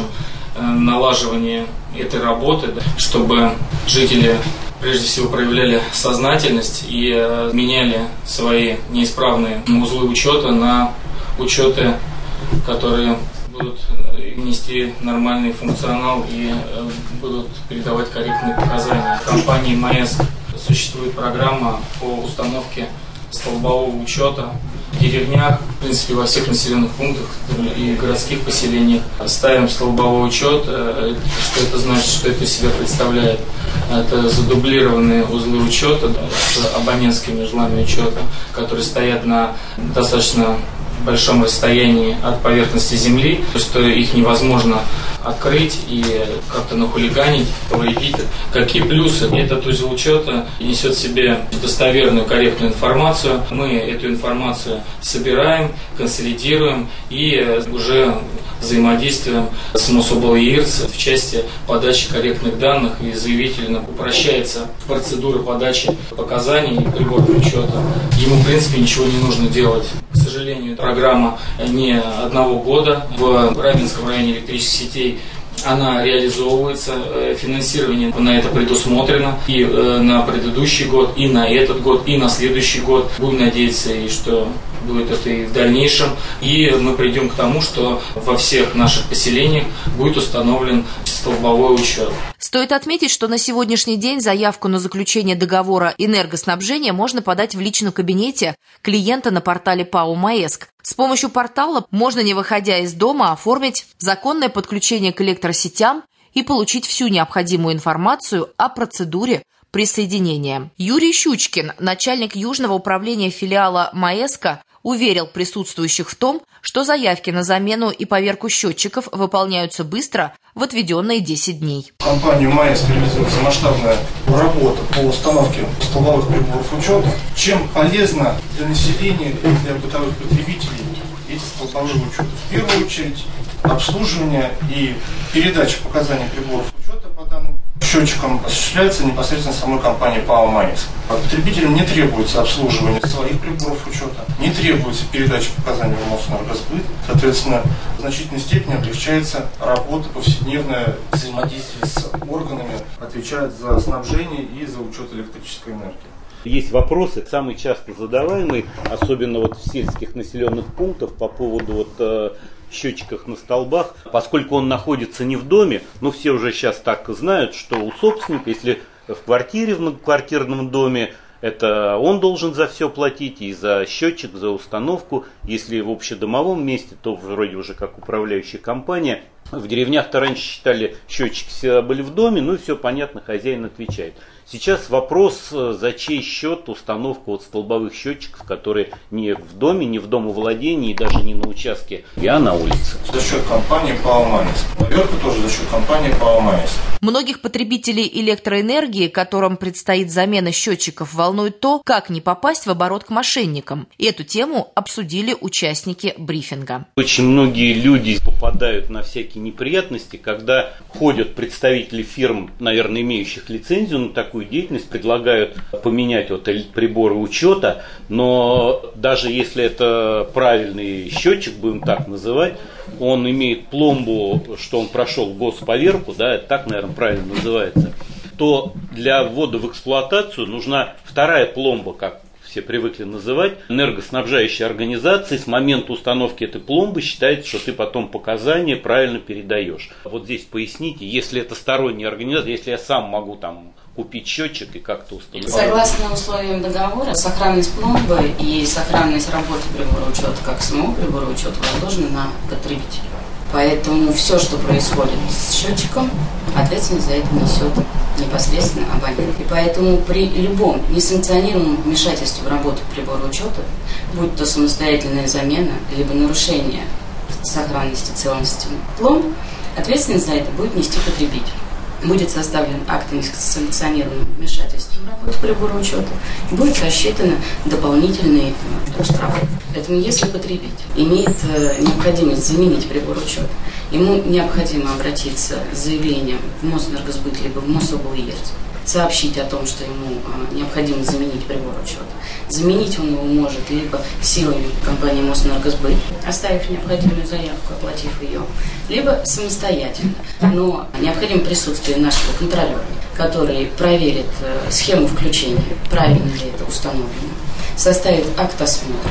налаживании этой работы, чтобы жители прежде всего проявляли сознательность и меняли свои неисправные узлы учета на учеты, которые будут нести нормальный функционал и будут передавать корректные показания. В компании МАЭСК существует программа по установке столбового учета в деревнях, в принципе, во всех населенных пунктах и городских поселениях. Ставим столбовой учет. Что это значит, что это из себя представляет? Это задублированные узлы учета с абонентскими узлами учета, которые стоят на достаточно большом расстоянии от поверхности земли, что их невозможно открыть и как-то нахулиганить, повредить. Какие плюсы? Этот узел учета несет в себе достоверную, корректную информацию. Мы эту информацию собираем, консолидируем и уже взаимодействуем с Мособлирц в части подачи корректных данных, и заявитель упрощается процедура подачи показаний и приборов учета. Ему, в принципе, ничего не нужно делать. К сожалению, программа не одного года. В Рабинском районе электрических сетей она реализовывается, финансирование на это предусмотрено и на предыдущий год, и на этот год, и на следующий год. Будем надеяться, и что будет это и в дальнейшем. И мы придем к тому, что во всех наших поселениях будет установлен столбовой учет. Стоит отметить, что на сегодняшний день заявку на заключение договора энергоснабжения можно подать в личном кабинете клиента на портале ПАО «МАЭСК». С помощью портала можно, не выходя из дома, оформить законное подключение к электросетям и получить всю необходимую информацию о процедуре присоединения. Юрий Щучкин, начальник Южного управления филиала «МАЭСКа», уверил присутствующих в том, что заявки на замену и поверку счетчиков выполняются быстро в отведенные 10 дней. В компании МАЭСК реализуется масштабная работа по установке столбовых приборов учета. Чем полезно для населения и для бытовых потребителей эти столбовые учеты? В первую очередь обслуживание и передача показаний приборов учета по данным счетчикам осуществляется непосредственно самой компанией ПАО «МАЭСК». Потребителям не требуется обслуживание своих приборов учета, не требуется передача показаний в Мосэнергосбыт. Соответственно, в значительной степени облегчается работа, повседневное взаимодействие с органами, отвечают за снабжение и за учет электрической энергии. Есть вопросы, самые часто задаваемые, особенно вот в сельских населенных пунктах по поводу счетчиков на столбах, поскольку он находится не в доме, но все уже сейчас так знают, что у собственника, если в квартире, в многоквартирном доме, это он должен за все платить, и за счетчик, за установку. Если в общедомовом месте, то вроде уже как управляющая компания. В деревнях-то раньше считали, счетчики всегда были в доме, ну и все понятно, хозяин отвечает. Сейчас вопрос, за чей счет установка вот столбовых счетчиков, которые не в доме, не в домовладении, и даже не на участке, а на улице. За счет компании ПАО «МАЭСК». Поверка тоже за счет компании ПАО «МАЭСК». Многих потребителей электроэнергии, которым предстоит замена счетчиков, волнует то, как не попасть в оборот к мошенникам. Эту тему обсудили участники брифинга. Очень многие люди попадают на всякие неприятности, когда ходят представители фирм, наверное, имеющих лицензию на такую деятельность, предлагают поменять вот приборы учета, но даже если это правильный счетчик, будем так называть, он имеет пломбу, что он прошел госповерку, да, это так, наверное, правильно называется, то для ввода в эксплуатацию нужна вторая пломба, как все привыкли называть, энергоснабжающей организации. С момента установки этой пломбы считается, что ты потом показания правильно передаешь. Вот здесь поясните, если это сторонняя организация, если я сам могу там купить счетчик и как-то установить. Согласно условиям договора, сохранность пломбы и сохранность работы прибора учета, как самого прибора учета, возложена на потребителя. Поэтому все, что происходит с счетчиком, ответственность за это несет непосредственно абонент. И поэтому при любом несанкционированном вмешательстве в работу прибора учета, будь то самостоятельная замена, либо нарушение сохранности целостности пломб, ответственность за это будет нести потребитель. будет составлен акт о несанкционированном вмешательстве в работу прибора учета, будет рассчитан дополнительный штраф. Поэтому если потребитель имеет необходимость заменить прибор учета, ему необходимо обратиться с заявлением в Мосэнергосбыт либо в Мособлгерц, сообщить о том, что ему необходимо заменить прибор учета. Заменить он его может либо силами компании Мосэнергосбыт, оставив необходимую заявку, оплатив ее, либо самостоятельно. Но необходимо присутствие нашего контролера, который проверит схему включения, правильно ли это установлено, составит акт осмотра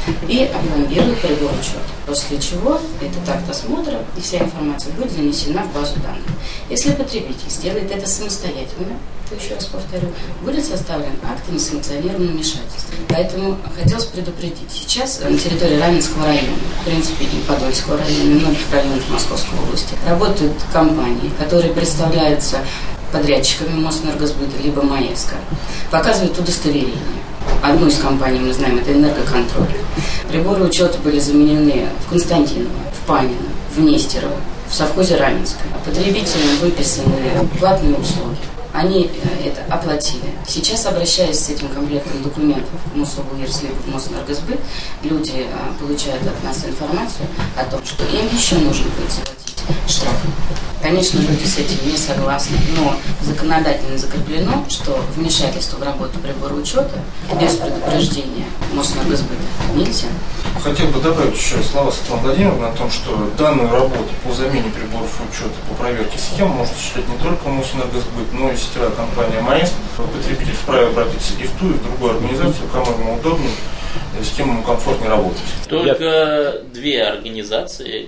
и опломбирует прибор учета. После чего этот акт осмотра и вся информация будет занесена в базу данных. Если потребитель сделает это самостоятельно, то, еще раз повторю, будет составлен акт о несанкционированном вмешательстве. Поэтому хотелось предупредить. Сейчас на территории Раменского района, в принципе, и Подольского района, и многих районов Московской области, работают компании, которые представляются подрядчиками Мосэнергосбыта либо МАЭСКО, показывают удостоверение. Одну из компаний мы знаем, это «Энергоконтроль». Приборы учета были заменены в Константиново, в Панино, в Нестерово, в совхозе Раменское. Потребителям выписаны платные услуги. Они это оплатили. Сейчас, обращаясь с этим комплектом документов в Мособлгерц либо в Мосэнергосбыт, люди получают от нас информацию о том, что им еще нужно будет заплатить штраф. Конечно, люди с этим не согласны, но законодательно закреплено, что вмешательство в работу прибора учета без предупреждения Мосэнергосбыта нельзя. Хотел бы добавить еще слова Светланы Владимировны о том, что данную работу по замене приборов учета, по проверке схем может осуществлять не только Мосэнергосбыт, но и сетевая компания МАЭСК. Потребитель вправе обратиться и в ту, и в другую организацию, кому ему удобнее, с кем ему комфортнее работать. Только две организации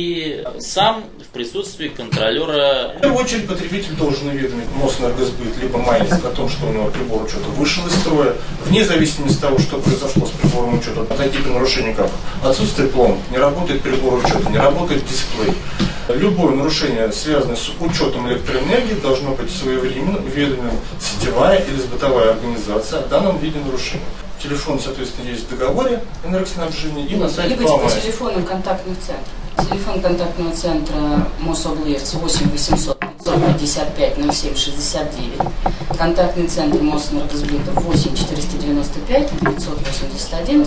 и сам в присутствии контролера. В первую очередь потребитель должен уведомить Мосэнергосбыт либо МАЭСК о том, что у него прибор учета вышел из строя, вне зависимости от того, что произошло с прибором учета. Такие нарушения, как отсутствие пломб, не работает прибор учета, не работает дисплей. Любое нарушение, связанное с учетом электроэнергии, должно быть своевременно уведомлена сетевая или бытовая организация о данном виде нарушения. Телефон, соответственно, есть в договоре энергоснабжения и на сайте либо по телефонам контактных центров. Телефон контактного центра Мособлгерц 8 800 555 07 69. Контактный центр Мосэнергосбыта 8 495 981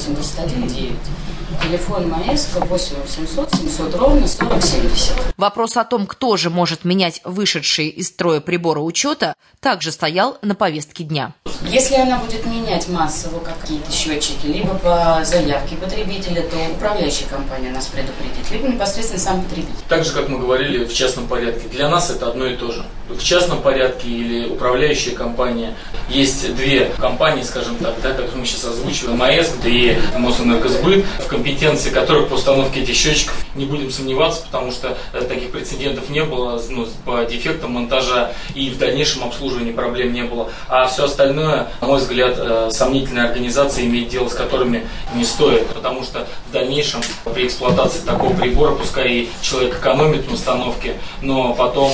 981 9. Телефон МАЭСКО 8 800 700 ровно 40 70. Вопрос о том, кто же может менять вышедшие из строя приборы учета, также стоял на повестке дня. Если она будет менять массово какие-то счетчики, либо по заявке потребителя, то управляющая компания нас предупредит, либо непосредственно сам потребитель. Так же, как мы говорили, в частном порядке. Для нас это одно и то же. В частном порядке или управляющая компания. Есть две компании, скажем так, да, которые мы сейчас озвучиваем, МАЭСК и Мосэнергосбыт, в компетенции которых по установке этих счетчиков не будем сомневаться, потому что таких прецедентов не было, по дефектам монтажа и в дальнейшем обслуживании проблем не было. А все остальное, на мой взгляд, сомнительные организации, иметь дело с которыми не стоит, потому что в дальнейшем при эксплуатации такого прибора, пускай и человек экономит на установке, но потом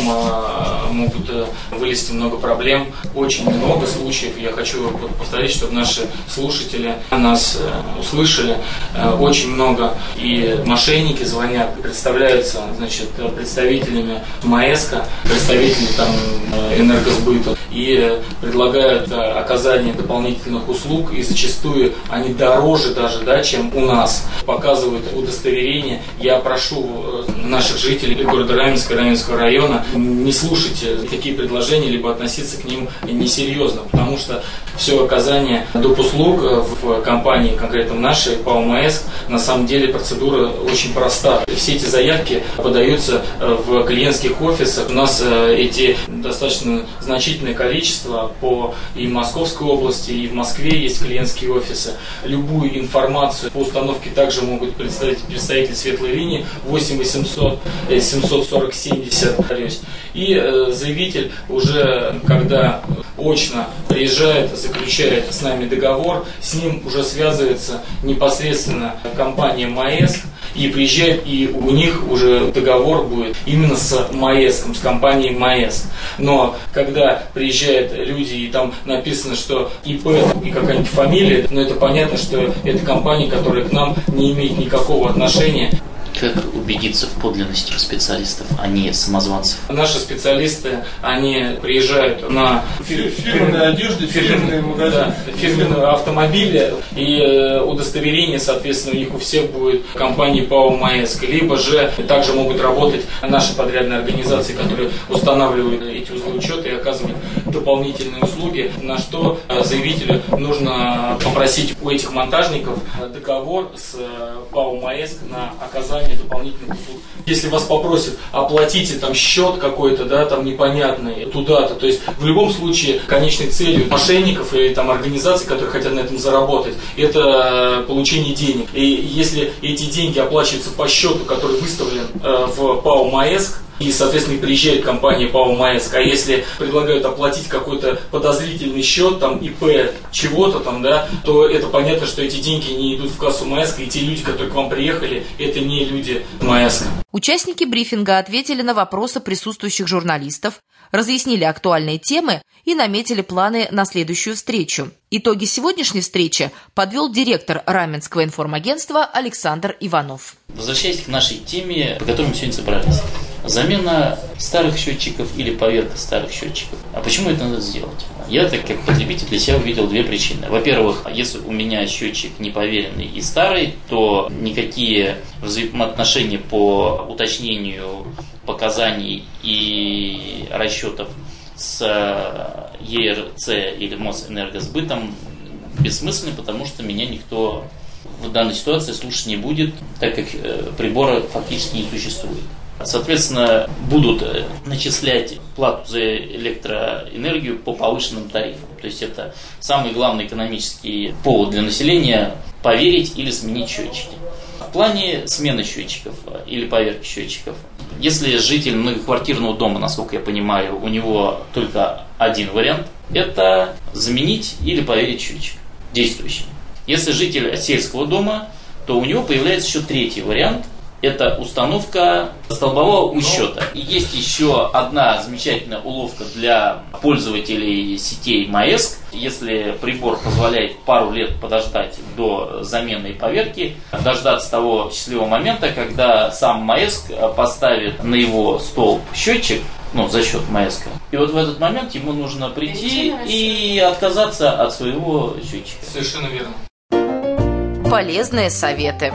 могут вылезти много проблем, очень много случаев. Я хочу повторить, чтобы наши слушатели нас услышали. Очень много и мошенники звонят, представляются, представителями МАЭСКО, представителями Энергосбыта и предлагают оказание дополнительных услуг, и зачастую они дороже даже, чем у нас. Показывают удостоверение. Я прошу наших жителей города Раменска и Раменского района не слушать такие предложения, либо относиться к ним несерьезно, потому что все оказание доп. Услуг в компании, конкретно в нашей, ПАО МАЭСК, на самом деле процедура очень проста. Все эти заявки подаются в клиентских офисах. У нас эти достаточно значительное количество по и Московской области, и в Москве есть клиентские офисы. Любую информацию по установке также могут представить представители светлой линии 8 800 740 70. И заявитель уже, когда очно приезжает, заключает с нами договор, с ним уже связывается непосредственно компания МАЭСК, и приезжает, и у них уже договор будет именно с МАЭСКом, с компанией МАЭСК. Но когда приезжают люди, и там написано, что ИП и какая-нибудь фамилия, но это понятно, что это компания, которая к нам не имеет никакого отношения. как убедиться в подлинности специалистов, а не самозванцев? Наши специалисты, они приезжают на Фирменная одежда, фирменные магазины, фирменные автомобили, и удостоверение, соответственно, у них у всех будет компании ПАО «МАЭСК». Либо же также могут работать наши подрядные организации, которые устанавливают эти узлы учета и оказывают дополнительные услуги, на что заявителю нужно попросить у этих монтажников договор с ПАО «МАЭСК» на оказание дополнительных услуг. Если вас попросят, оплатите там счет какой-то, да, там непонятный, туда-то, то есть в любом случае конечной целью мошенников или там организаций, которые хотят на этом заработать, это получение денег. И если эти деньги оплачиваются по счету, который выставлен в ПАО «МАЭСК», и, соответственно, приезжает компания ПАО «МАЭСК», а если предлагают оплатить какой-то подозрительный счет, там, ИП чего-то там, да, то это понятно, что эти деньги не идут в кассу «МАЭСК», и те люди, которые к вам приехали, это не люди «МАЭСК». Участники брифинга ответили на вопросы присутствующих журналистов, разъяснили актуальные темы и наметили планы на следующую встречу. Итоги сегодняшней встречи подвел директор Раменского информагентства Александр Иванов. Возвращаясь к нашей теме, по которой мы сегодня собрались. Замена старых счетчиков или поверка старых счетчиков. А почему это надо сделать? Я, так как потребитель, для себя увидел две причины. Во-первых, если у меня счетчик неповеренный и старый, то никакие взаимоотношения по уточнению показаний и расчетов с ЕРЦ или Мосэнергосбытом бессмысленны, потому что меня никто в данной ситуации слушать не будет, так как прибора фактически не существует. Соответственно, будут начислять плату за электроэнергию по повышенным тарифам. То есть это самый главный экономический повод для населения – поверить или сменить счетчики. В плане смены счетчиков или поверки счетчиков, если житель многоквартирного дома, насколько я понимаю, у него только один вариант – это заменить или поверить счетчик действующий. Если житель сельского дома, то у него появляется еще третий вариант – это установка столбового учета. И есть еще одна замечательная уловка для пользователей сетей МАЭСК. Если прибор позволяет пару лет подождать до замены и поверки, дождаться того счастливого момента, когда сам МАЭСК поставит на его столб счетчик, за счет МАЭСКа. И вот в этот момент ему нужно прийти и отказаться от своего счетчика. Совершенно верно. Полезные советы.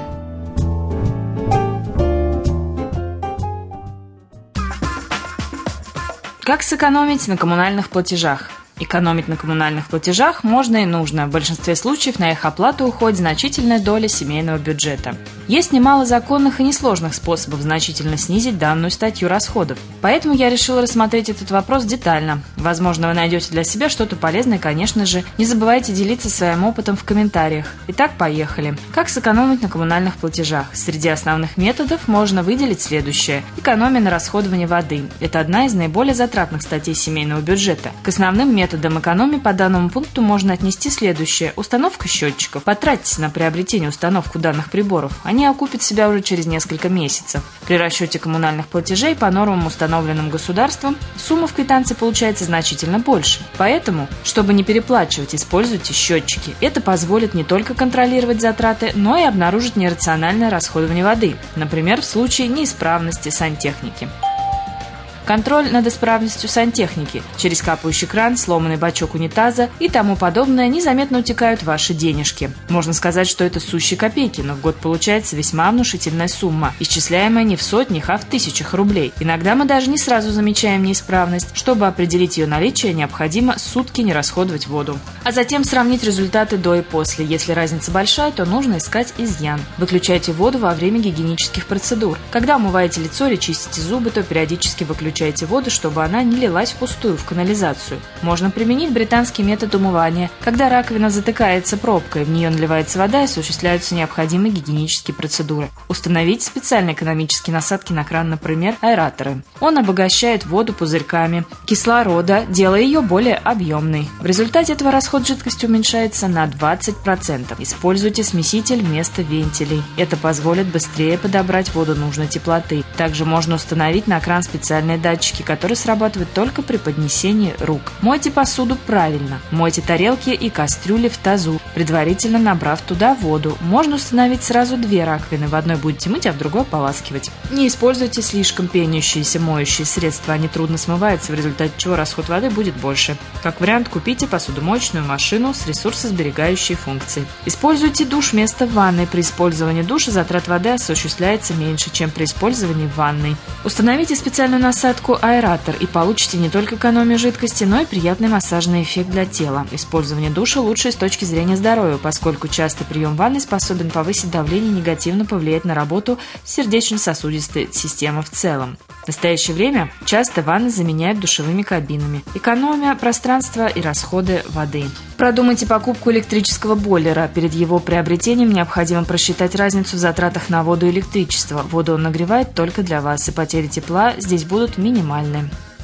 Как сэкономить на коммунальных платежах? Экономить на коммунальных платежах можно и нужно. В большинстве случаев на их оплату уходит значительная доля семейного бюджета. Есть немало законных и несложных способов значительно снизить данную статью расходов. Поэтому я решила рассмотреть этот вопрос детально. Возможно, вы найдете для себя что-то полезное, конечно же. Не забывайте делиться своим опытом в комментариях. Итак, поехали. Как сэкономить на коммунальных платежах? Среди основных методов можно выделить следующее. Экономия на расходовании воды. Это одна из наиболее затратных статей семейного бюджета. К основным методам экономии по данному пункту можно отнести следующее. Установка счетчиков. Потратьте на приобретение и установку данных приборов. Они окупят себя уже через несколько месяцев. При расчете коммунальных платежей по нормам, установленным государством, сумма в квитанции получается значительно больше. Поэтому, чтобы не переплачивать, используйте счетчики. Это позволит не только контролировать затраты, но и обнаружить нерациональное расходование воды, например, в случае неисправности сантехники. Контроль над исправностью сантехники. Через капающий кран, сломанный бачок унитаза и тому подобное незаметно утекают ваши денежки. Можно сказать, что это сущие копейки, но в год получается весьма внушительная сумма, исчисляемая не в сотнях, а в тысячах рублей. Иногда мы даже не сразу замечаем неисправность. Чтобы определить ее наличие, необходимо сутки не расходовать воду. А затем сравнить результаты до и после. Если разница большая, то нужно искать изъян. Выключайте воду во время гигиенических процедур. Когда умываете лицо или чистите зубы, то периодически выключайте воду, чтобы она не лилась впустую в канализацию. Можно применить британский метод умывания, когда раковина затыкается пробкой, в нее наливается вода и осуществляются необходимые гигиенические процедуры. Установите специальные экономические насадки на кран, например, аэраторы. Он обогащает воду пузырьками кислорода, делая ее более объемной. В результате этого расход жидкости уменьшается на 20%. Используйте смеситель вместо вентилей. Это позволит быстрее подобрать воду нужной теплоты. Также можно установить на кран специальные датчики датчики, которые срабатывают только при поднесении рук. Мойте посуду правильно. Мойте тарелки и кастрюли в тазу, предварительно набрав туда воду. Можно установить сразу 2 раковины. В одной будете мыть, а в другой ополаскивать. Не используйте слишком пенящиеся моющие средства. Они трудно смываются, в результате чего расход воды будет больше. Как вариант, купите посудомоечную машину с ресурсосберегающей функцией. Используйте душ вместо ванны. При использовании душа затрат воды осуществляется меньше, чем при использовании ванной. Установите специальную насадку аэратор и получите не только экономию жидкости, но и приятный массажный эффект для тела. Использование душа лучше с точки зрения здоровья, поскольку частый прием ванны способен повысить давление и негативно повлиять на работу сердечно-сосудистой системы в целом. В настоящее время часто ванны заменяют душевыми кабинами, экономя пространство и расходы воды. Продумайте покупку электрического бойлера. Перед его приобретением необходимо просчитать разницу в затратах на воду и электричество. Воду он нагревает только для вас, и потери тепла здесь будут минимальны.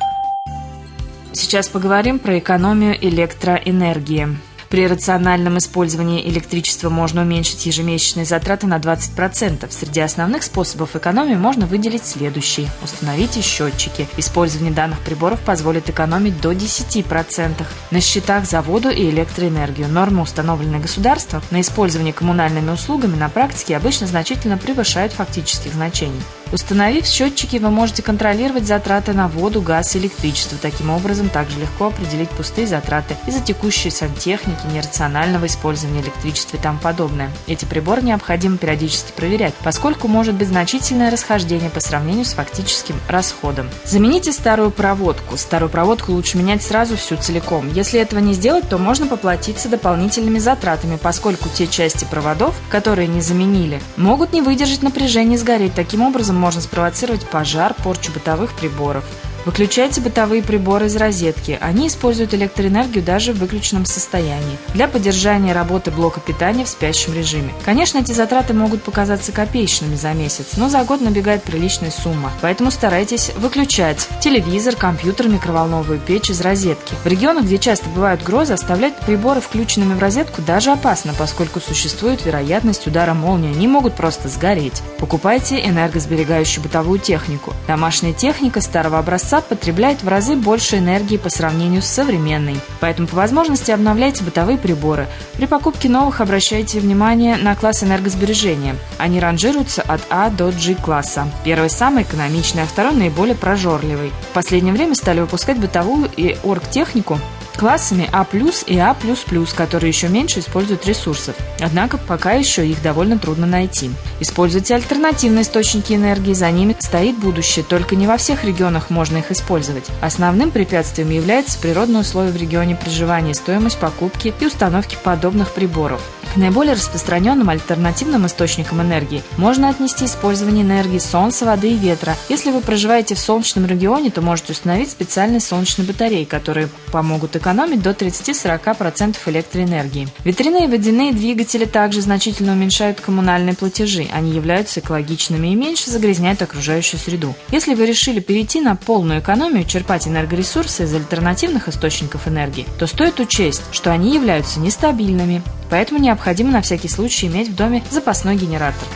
Сейчас поговорим про экономию электроэнергии. При рациональном использовании электричества можно уменьшить ежемесячные затраты на 20%. Среди основных способов экономии можно выделить следующие. Установите счетчики. Использование данных приборов позволит экономить до 10% на счетах за воду и электроэнергию. Нормы, установленные государством на использование коммунальными услугами, на практике обычно значительно превышают фактических значений. Установив счетчики, вы можете контролировать затраты на воду, газ и электричество. Таким образом, также легко определить пустые затраты из-за текущей сантехники, нерационального использования электричества и тому подобное. Эти приборы необходимо периодически проверять, поскольку может быть значительное расхождение по сравнению с фактическим расходом. Замените старую проводку. Старую проводку лучше менять сразу всю целиком. Если этого не сделать, то можно поплатиться дополнительными затратами, поскольку те части проводов, которые не заменили, могут не выдержать напряжения и сгореть. Таким образом, можно спровоцировать пожар, порчу бытовых приборов. Выключайте бытовые приборы из розетки. Они используют электроэнергию даже в выключенном состоянии для поддержания работы блока питания в спящем режиме. Конечно, эти затраты могут показаться копеечными за месяц, но за год набегает приличная сумма. Поэтому старайтесь выключать телевизор, компьютер, микроволновую печь из розетки. В регионах, где часто бывают грозы, оставлять приборы включенными в розетку даже опасно, поскольку существует вероятность удара молнии. Они могут просто сгореть. Покупайте энергосберегающую бытовую технику. Домашняя техника старого образца потребляет в разы больше энергии по сравнению с современной. Поэтому по возможности обновляйте бытовые приборы. При покупке новых обращайте внимание на класс энергосбережения. Они ранжируются от А до G класса. Первый самый экономичный, а второй наиболее прожорливый. В последнее время стали выпускать бытовую и оргтехнику классами А+, и А++, которые еще меньше используют ресурсов. Однако пока еще их довольно трудно найти. Используйте альтернативные источники энергии, за ними стоит будущее, только не во всех регионах можно их использовать. Основным препятствием является природные условия в регионе проживания, стоимость покупки и установки подобных приборов. К наиболее распространенным альтернативным источникам энергии можно отнести использование энергии солнца, воды и ветра. Если вы проживаете в солнечном регионе, то можете установить специальные солнечные батареи, которые помогут экономить до 30-40% электроэнергии. Ветряные и водяные двигатели также значительно уменьшают коммунальные платежи. Они являются экологичными и меньше загрязняют окружающую среду. Если вы решили перейти на полную экономию, черпать энергоресурсы из альтернативных источников энергии, то стоит учесть, что они являются нестабильными. Поэтому необходимо на всякий случай иметь в доме запасной генератор.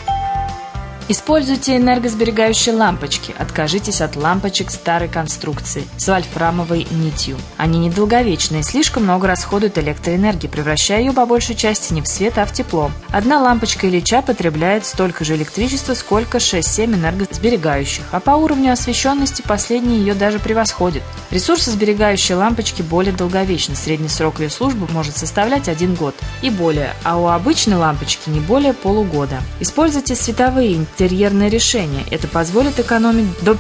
Используйте энергосберегающие лампочки. Откажитесь от лампочек старой конструкции с вольфрамовой нитью. Они недолговечные, слишком много расходуют электроэнергии, превращая ее по большей части не в свет, а в тепло. Одна лампочка Ильича потребляет столько же электричества, сколько 6-7 энергосберегающих, а по уровню освещенности последние ее даже превосходят. Ресурсосберегающие лампочки более долговечны, средний срок ее службы может составлять 1 год и более, а у обычной лампочки не более полугода. Используйте световые интерьерные решения. Это позволит экономить до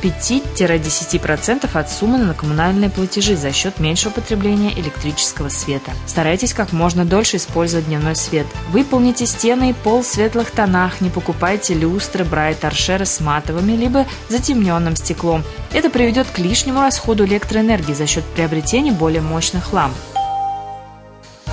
5-10% от суммы на коммунальные платежи за счет меньшего потребления электрического света. Старайтесь как можно дольше использовать дневной свет. Выполните стены и пол в светлых тонах. Не покупайте люстры, бра и торшеры с матовыми либо затемненным стеклом. Это приведет к лишнему расходу электроэнергии за счет приобретения более мощных ламп.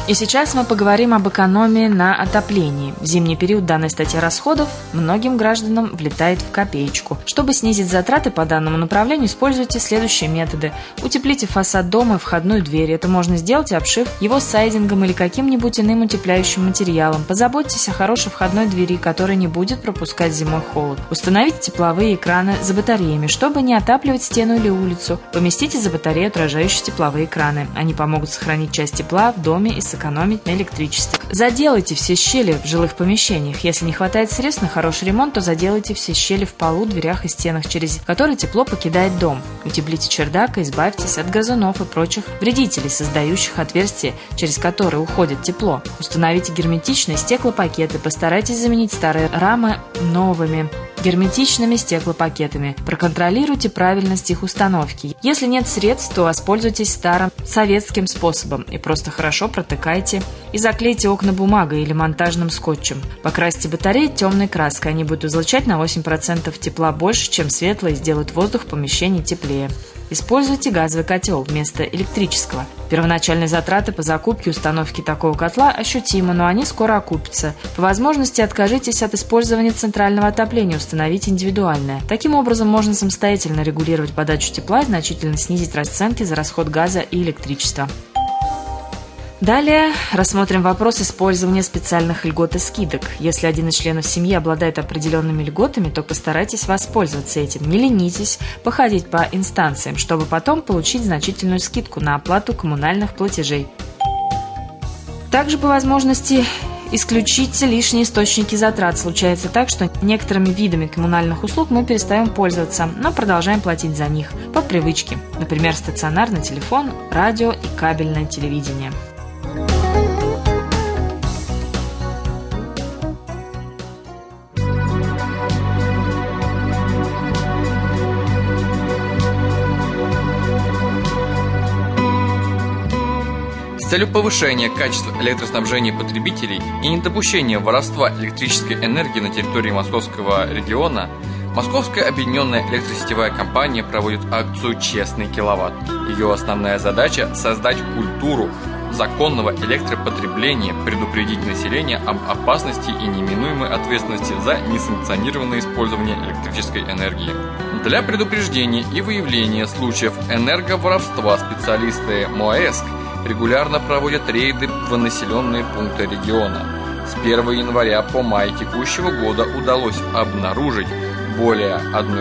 И сейчас мы поговорим об экономии на отоплении. В зимний период данная статья расходов многим гражданам влетает в копеечку. Чтобы снизить затраты по данному направлению, используйте следующие методы. Утеплите фасад дома и входную дверь. Это можно сделать, обшив его сайдингом или каким-нибудь иным утепляющим материалом. Позаботьтесь о хорошей входной двери, которая не будет пропускать зимой холод. Установите тепловые экраны за батареями, чтобы не отапливать стену или улицу. Поместите за батарею отражающие тепловые экраны. Они помогут сохранить часть тепла в доме и сэкономить на электричестве. Заделайте все щели в жилых помещениях. Если не хватает средств на хороший ремонт, то заделайте все щели в полу, дверях и стенах, через которые тепло покидает дом. Утеплите чердак и избавьтесь от газунов и прочих вредителей, создающих отверстия, через которые уходит тепло. Установите герметичные стеклопакеты. Постарайтесь заменить старые рамы новыми герметичными стеклопакетами. Проконтролируйте правильность их установки. Если нет средств, то воспользуйтесь старым советским способом и просто хорошо протыкайте и заклейте окна бумагой или монтажным скотчем. Покрасьте батареи темной краской, они будут излучать на 8% тепла больше, чем светлые, и сделают воздух в помещении теплее. Используйте газовый котел вместо электрического. Первоначальные затраты по закупке и установке такого котла ощутимы, но они скоро окупятся. По возможности откажитесь от использования центрального отопления, установите индивидуальное. Таким образом можно самостоятельно регулировать подачу тепла и значительно снизить расценки за расход газа и электричества. Далее рассмотрим вопрос использования специальных льгот и скидок. Если один из членов семьи обладает определенными льготами, то постарайтесь воспользоваться этим. Не ленитесь походить по инстанциям, чтобы потом получить значительную скидку на оплату коммунальных платежей. Также по возможности исключите лишние источники затрат. Случается так, что некоторыми видами коммунальных услуг мы перестаем пользоваться, но продолжаем платить за них по привычке. Например, стационарный телефон, радио и кабельное телевидение. С целью повышения качества электроснабжения потребителей и недопущения воровства электрической энергии на территории Московского региона, Московская объединенная электросетевая компания проводит акцию «Честный киловатт». Ее основная задача – создать культуру законного электропотребления, предупредить население об опасности и неминуемой ответственности за несанкционированное использование электрической энергии. Для предупреждения и выявления случаев энерговоровства специалисты МОЭСК регулярно проводят рейды в населенные пункты региона. С 1 января по май текущего года удалось обнаружить более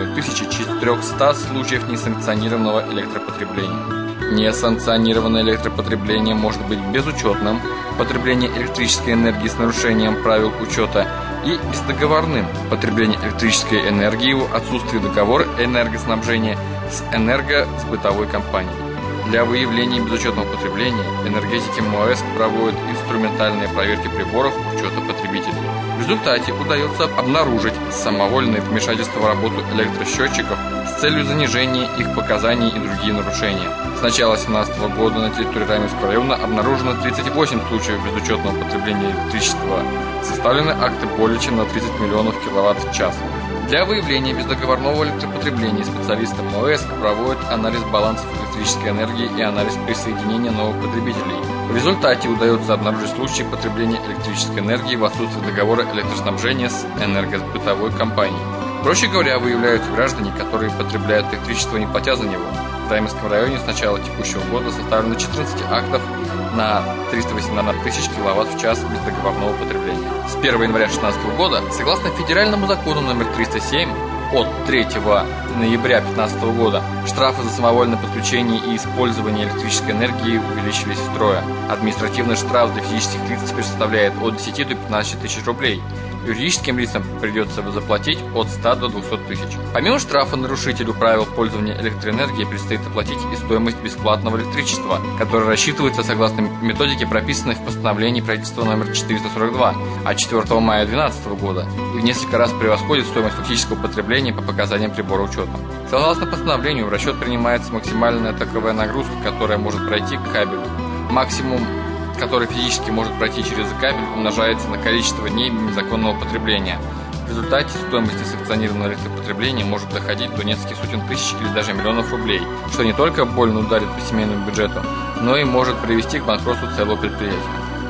1400 случаев несанкционированного электропотребления. Несанкционированное электропотребление может быть безучетным, потребление электрической энергии с нарушением правил учета, и бездоговорным, потребление электрической энергии в отсутствии договора энергоснабжения с энергосбытовой компанией. Для выявления безучетного потребления энергетики МОЭСК проводят инструментальные проверки приборов учета потребителей. В результате удается обнаружить самовольное вмешательство в работу электросчетчиков с целью занижения их показаний и другие нарушения. С начала 2017 года на территории Раменского района обнаружено 38 случаев безучетного потребления электричества. Составлены акты более чем на 30 миллионов киловатт в час. Для выявления бездоговорного электропотребления специалисты МОЭСК проводят анализ балансов электрической энергии и анализ присоединения новых потребителей. В результате удается обнаружить случаи потребления электрической энергии в отсутствии договора электроснабжения с энергосбытовой компанией. Проще говоря, выявляются граждане, которые потребляют электричество, не платя за него. В Раменском районе с начала текущего года составлено 14 актов на 318 тысяч киловатт в час бездоговорного потребления. С 1 января 2016 года, согласно федеральному закону номер 307 от 3 ноября 2015 года, штрафы за самовольное подключение и использование электрической энергии увеличились втрое. Административный штраф для физических лиц теперь составляет от 10 до 15 тысяч рублей. Юридическим лицам придется заплатить от 100 до 200 тысяч. Помимо штрафа нарушителю правил пользования электроэнергией предстоит оплатить и стоимость бесплатного электричества, которая рассчитывается согласно методике, прописанной в постановлении правительства номер 442 от 4 мая 2012 года и в несколько раз превосходит стоимость фактического потребления по показаниям прибора учета. Согласно постановлению в расчет принимается максимальная токовая нагрузка, которая может пройти к кабелю. Максимум, который физически может пройти через кабель, умножается на количество дней незаконного потребления. В результате стоимость несанкционированного электропотребления может доходить до нескольких сотен тысяч или даже миллионов рублей, что не только больно ударит по семейному бюджету, но и может привести к банкротству целого предприятия.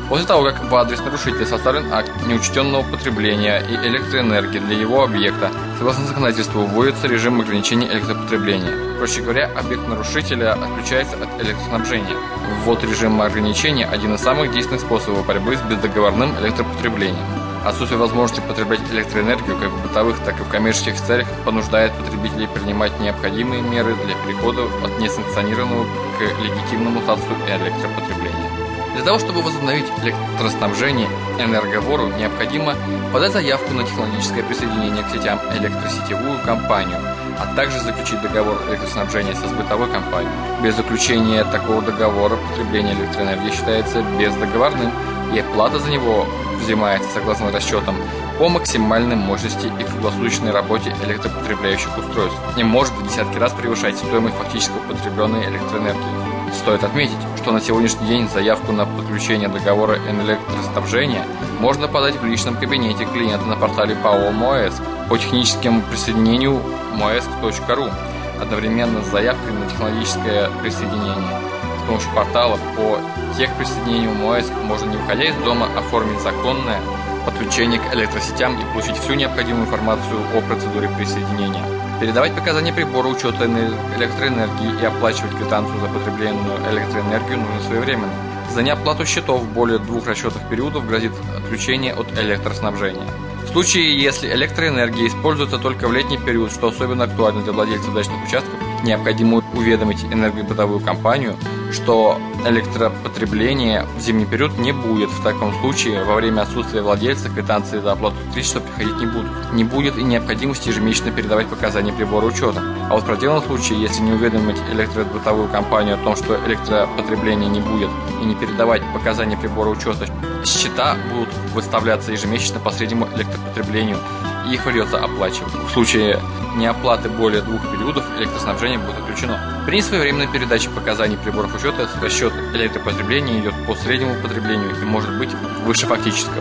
После того, как в адрес нарушителя составлен акт неучтенного потребления и электроэнергии для его объекта, согласно законодательству вводится режим ограничения электропотребления. Проще говоря, объект нарушителя отключается от электроснабжения. Ввод режима ограничения – один из самых действенных способов борьбы с бездоговорным электропотреблением. Отсутствие возможности потреблять электроэнергию как в бытовых, так и в коммерческих целях понуждает потребителей принимать необходимые меры для перехода от несанкционированного к легитимному статусу электропотребления. Для того, чтобы возобновить электроснабжение энерговору, необходимо подать заявку на технологическое присоединение к сетям электросетевую компанию, а также заключить договор электроснабжения со сбытовой компанией. Без заключения такого договора потребление электроэнергии считается бездоговорным, и плата за него взимается согласно расчетам по максимальной мощности и круглосуточной работе электропотребляющих устройств и может в десятки раз превышать стоимость фактически потребленной электроэнергии. Стоит отметить, что на сегодняшний день заявку на подключение договора электроснабжения можно подать в личном кабинете клиента на портале ПАО МОЭСК по техническому присоединению moesk.ru одновременно с заявкой на технологическое присоединение. С помощью портала по техприсоединению МОЭСК можно, не выходя из дома, оформить законное подключение к электросетям и получить всю необходимую информацию о процедуре присоединения. Передавать показания прибора учета электроэнергии и оплачивать квитанцию за потребленную электроэнергию нужно своевременно. За неоплату счетов более 2 расчетных периодов грозит отключение от электроснабжения. В случае, если электроэнергия используется только в летний период, что особенно актуально для владельцев дачных участков, необходимо уведомить энергобытовую компанию, что электропотребления в зимний период не будет. В таком случае, во время отсутствия владельца квитанции за оплату электричества приходить не будут. Не будет и необходимости ежемесячно передавать показания прибора учета. А вот в противном случае, если не уведомить электробытовую компанию о том, что электропотребления не будет, и не передавать показания прибора учета, счета будут выставляться ежемесячно по среднему электропотреблению, и их придется оплачивать. В случае неоплаты более 2 периодов электроснабжение будет отключено. При несвоевременной передаче показаний приборов учета расчет электропотребления идет по среднему потреблению и может быть выше фактического.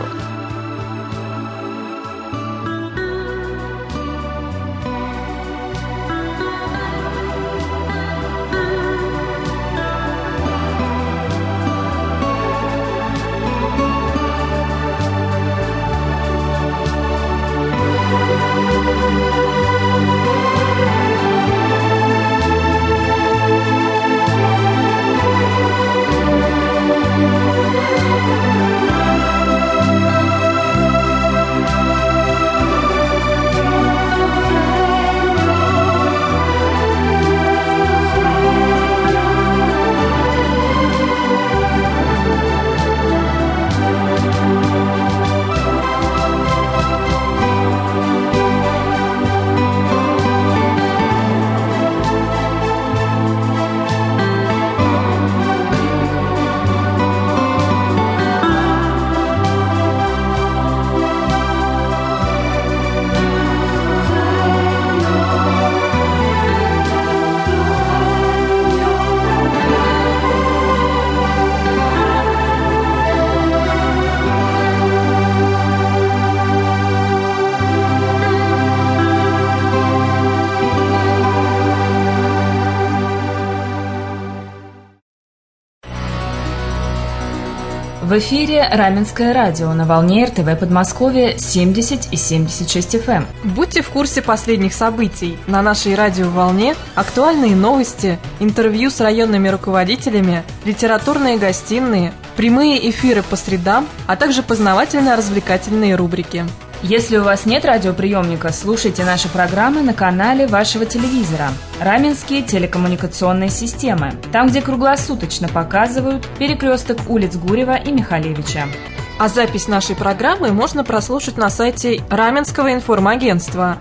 В эфире Раменское радио на волне РТВ Подмосковье 70 и 76 FM. Будьте в курсе последних событий. На нашей радиоволне актуальные новости, интервью с районными руководителями, литературные гостиные, прямые эфиры по средам, а также познавательно-развлекательные рубрики. Если у вас нет радиоприемника, слушайте наши программы на канале вашего телевизора. Раменские телекоммуникационные системы. Там, где круглосуточно показывают перекресток улиц Гурева и Михалевича. А запись нашей программы можно прослушать на сайте Раменского информагентства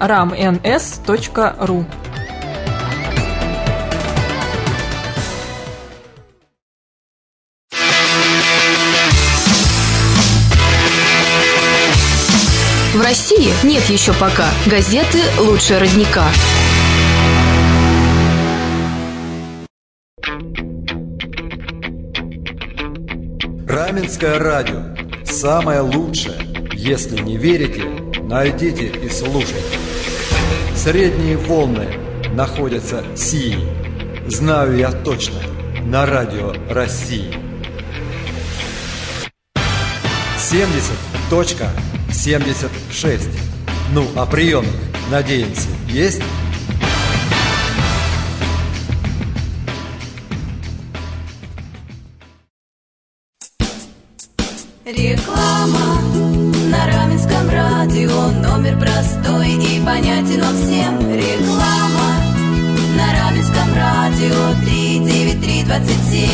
ramns.ru. В России нет еще пока газеты лучше родника. Раменское радио. Самое лучшее. Если не верите, найдите и слушайте. Средние волны находятся сии. Знаю я точно. На радио России. 70.76. Ну, а приемник, надеемся, есть? Реклама на Раменском радио. Номер простой и понятен он всем. Реклама на Раменском радио 39327.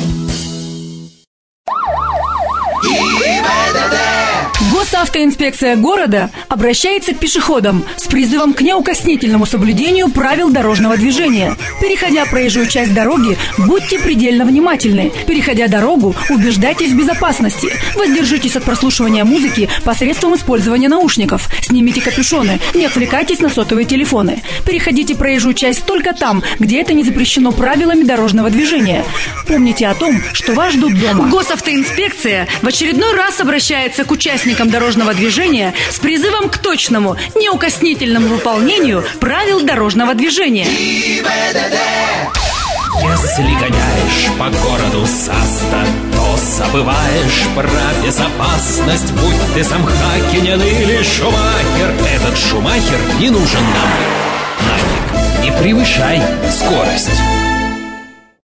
Госавтоинспекция города обращается к пешеходам с призывом к неукоснительному соблюдению правил дорожного движения. Переходя проезжую часть дороги, будьте предельно внимательны. Переходя дорогу, убеждайтесь в безопасности. Воздержитесь от прослушивания музыки посредством использования наушников. Снимите капюшоны, не отвлекайтесь на сотовые телефоны. Переходите проезжую часть только там, где это не запрещено правилами дорожного движения. Помните о том, что вас ждут дома. Госавтоинспекция в очередной раз обращается к участникам дорожного движения с призывом к точному, неукоснительному выполнению правил дорожного движения. Если гоняешь по городу Саста, то забываешь про безопасность. Будь ты сам Хакинен или Шумахер, этот Шумахер не нужен нам. Нафиг, не превышай скорость.